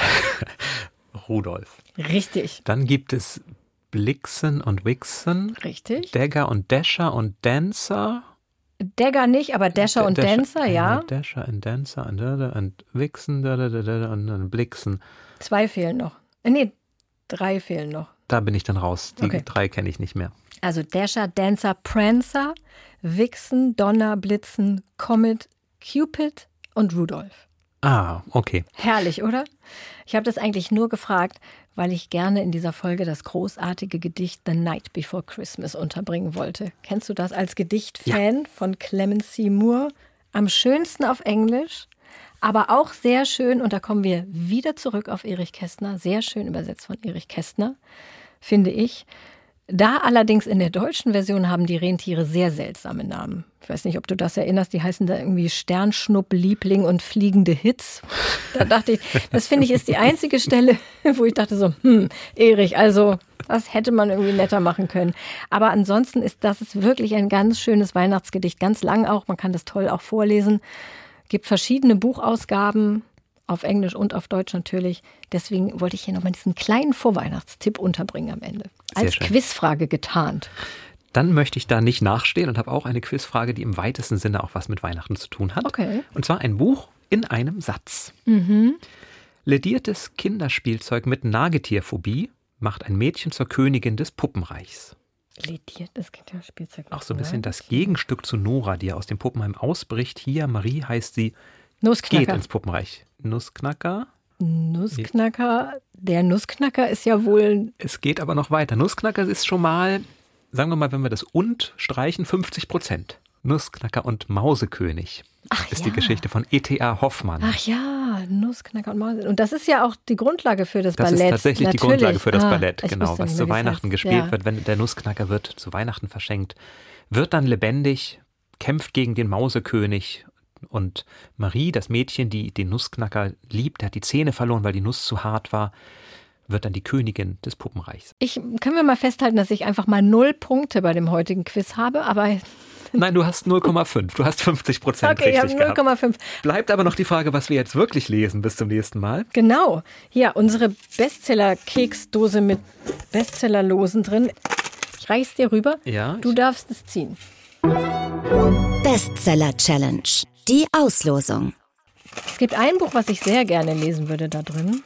Rudolf. Richtig. Dann gibt es Blixen und Wixen. Richtig. Dagger und Dasher und Dancer. Dagger nicht, aber Dasher und Dancer, ja. Dasher und Dancer und Wixen und Blixen. 2 fehlen noch. Nee, 3 fehlen noch. Da bin ich dann raus. Die Okay. 3 kenne ich nicht mehr. Also Dasher, Dancer, Prancer, Vixen, Donner, Blitzen, Comet, Cupid und Rudolph. Ah, okay. Herrlich, oder? Ich habe das eigentlich nur gefragt, weil ich gerne in dieser Folge das großartige Gedicht The Night Before Christmas unterbringen wollte. Kennst du das als Gedichtfan von Clement C. Moore? Am schönsten auf Englisch, aber auch sehr schön, und da kommen wir wieder zurück auf Erich Kästner, sehr schön übersetzt von Erich Kästner, finde ich. Da allerdings in der deutschen Version haben die Rentiere sehr seltsame Namen. Ich weiß nicht, ob du das erinnerst, die heißen da irgendwie Sternschnupp, Liebling und fliegende Hitz. Da dachte ich, das finde ich ist die einzige Stelle, wo ich dachte so, Erich, also das hätte man irgendwie netter machen können. Aber ansonsten ist das wirklich ein ganz schönes Weihnachtsgedicht, ganz lang auch, man kann das toll auch vorlesen. Gibt verschiedene Buchausgaben, auf Englisch und auf Deutsch natürlich. Deswegen wollte ich hier nochmal diesen kleinen Vorweihnachtstipp unterbringen am Ende. Als Quizfrage getarnt. Dann möchte ich da nicht nachstehen und habe auch eine Quizfrage, die im weitesten Sinne auch was mit Weihnachten zu tun hat. Okay. Und zwar ein Buch in einem Satz. Lediertes Kinderspielzeug mit Nagetierphobie macht ein Mädchen zur Königin des Puppenreichs. Lediertes Kinderspielzeug. Auch so ein bisschen das Gegenstück zu Nora, die ja aus dem Puppenheim ausbricht. Hier, Marie heißt sie, Nussknacker. geht ins Puppenreich. Nussknacker? Nussknacker. Der Nussknacker ist ja wohl... Es geht aber noch weiter. Nussknacker ist schon mal, sagen wir mal, wenn wir das und streichen, 50%. Nussknacker und Mausekönig. Ach ist ja. die Geschichte von E.T.A. Hoffmann. Ach ja, Nussknacker und Maus. Und das ist ja auch die Grundlage für das Das Ballett. ist tatsächlich die Grundlage für das Ballett, ich genau, wusste was nicht zu mehr, wie es Weihnachten heißt. gespielt Ja. wird, wenn der Nussknacker wird zu Weihnachten verschenkt, wird dann lebendig, kämpft gegen den Mausekönig. Und Marie, das Mädchen, die den Nussknacker liebt, der hat die Zähne verloren, weil die Nuss zu hart war, wird dann die Königin des Puppenreichs. Können wir mal festhalten, dass ich einfach mal 0 Punkte bei dem heutigen Quiz habe, aber... Nein, du hast 0,5. Du hast 50% Okay, ich habe richtig gehabt. 0,5. Bleibt aber noch die Frage, was wir jetzt wirklich lesen bis zum nächsten Mal. Genau. Hier, unsere Bestseller-Keksdose mit Bestsellerlosen drin. Ich reich's dir rüber. Ja. Du darfst es ziehen. Bestseller Challenge. Die Auslosung. Es gibt ein Buch, was ich sehr gerne lesen würde da drin.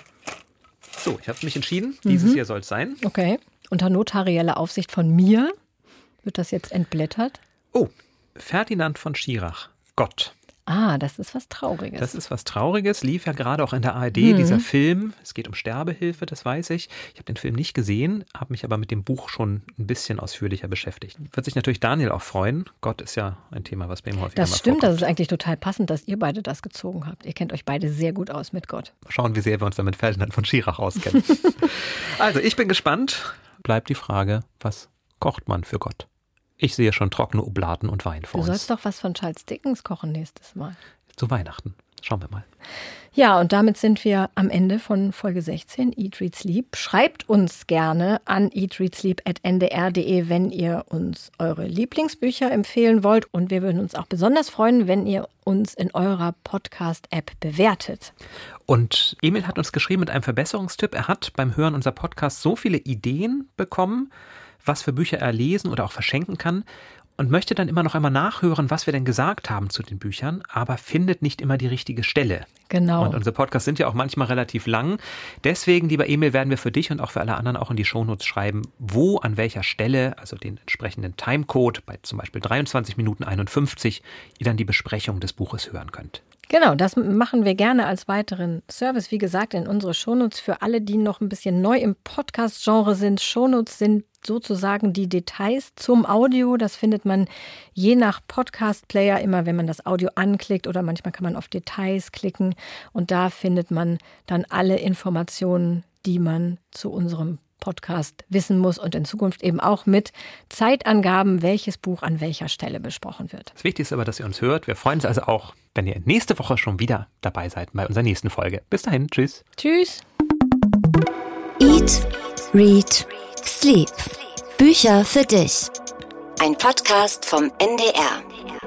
So, ich habe mich entschieden. Dieses hier soll es sein. Okay. Unter notarieller Aufsicht von mir wird das jetzt entblättert. Oh, Ferdinand von Schirach. Gott. Ah, das ist was Trauriges. Das ist was Trauriges. Lief ja gerade auch in der ARD, dieser Film. Es geht um Sterbehilfe, das weiß ich. Ich habe den Film nicht gesehen, habe mich aber mit dem Buch schon ein bisschen ausführlicher beschäftigt. Wird sich natürlich Daniel auch freuen. Gott ist ja ein Thema, was bei ihm häufig Das stimmt, das ist eigentlich total passend, dass ihr beide das gezogen habt. Ihr kennt euch beide sehr gut aus mit Gott. Mal schauen, wie sehr wir uns dann mit Ferdinand von Schirach auskennen. Also, ich bin gespannt. Bleibt die Frage, was kocht man für Gott? Ich sehe schon trockene Oblaten und Wein vor Du uns. sollst doch was von Charles Dickens kochen nächstes Mal. Zu Weihnachten. Schauen wir mal. Ja, und damit sind wir am Ende von Folge 16, Eat, Read, Sleep. Schreibt uns gerne an eatreadsleep@ndr.de, wenn ihr uns eure Lieblingsbücher empfehlen wollt. Und wir würden uns auch besonders freuen, wenn ihr uns in eurer Podcast-App bewertet. Und Emil hat uns geschrieben mit einem Verbesserungstipp. Er hat beim Hören unserer Podcast so viele Ideen bekommen, was für Bücher er lesen oder auch verschenken kann und möchte dann immer noch einmal nachhören, was wir denn gesagt haben zu den Büchern, aber findet nicht immer die richtige Stelle. Genau. Und unsere Podcasts sind ja auch manchmal relativ lang. Deswegen, lieber Emil, werden wir für dich und auch für alle anderen auch in die Shownotes schreiben, wo, an welcher Stelle, also den entsprechenden Timecode, bei zum Beispiel 23 Minuten 51, ihr dann die Besprechung des Buches hören könnt. Genau, das machen wir gerne als weiteren Service. Wie gesagt, in unsere Shownotes für alle, die noch ein bisschen neu im Podcast-Genre sind. Shownotes sind sozusagen die Details zum Audio. Das findet man je nach Podcast-Player immer, wenn man das Audio anklickt, oder manchmal kann man auf Details klicken und da findet man dann alle Informationen, die man zu unserem Podcast wissen muss und in Zukunft eben auch mit Zeitangaben, welches Buch an welcher Stelle besprochen wird. Das Wichtigste ist aber, dass ihr uns hört. Wir freuen uns also auch, wenn ihr nächste Woche schon wieder dabei seid bei unserer nächsten Folge. Bis dahin, tschüss. Tschüss. Eat, Read, Sleep. Bücher für dich. Ein Podcast vom NDR.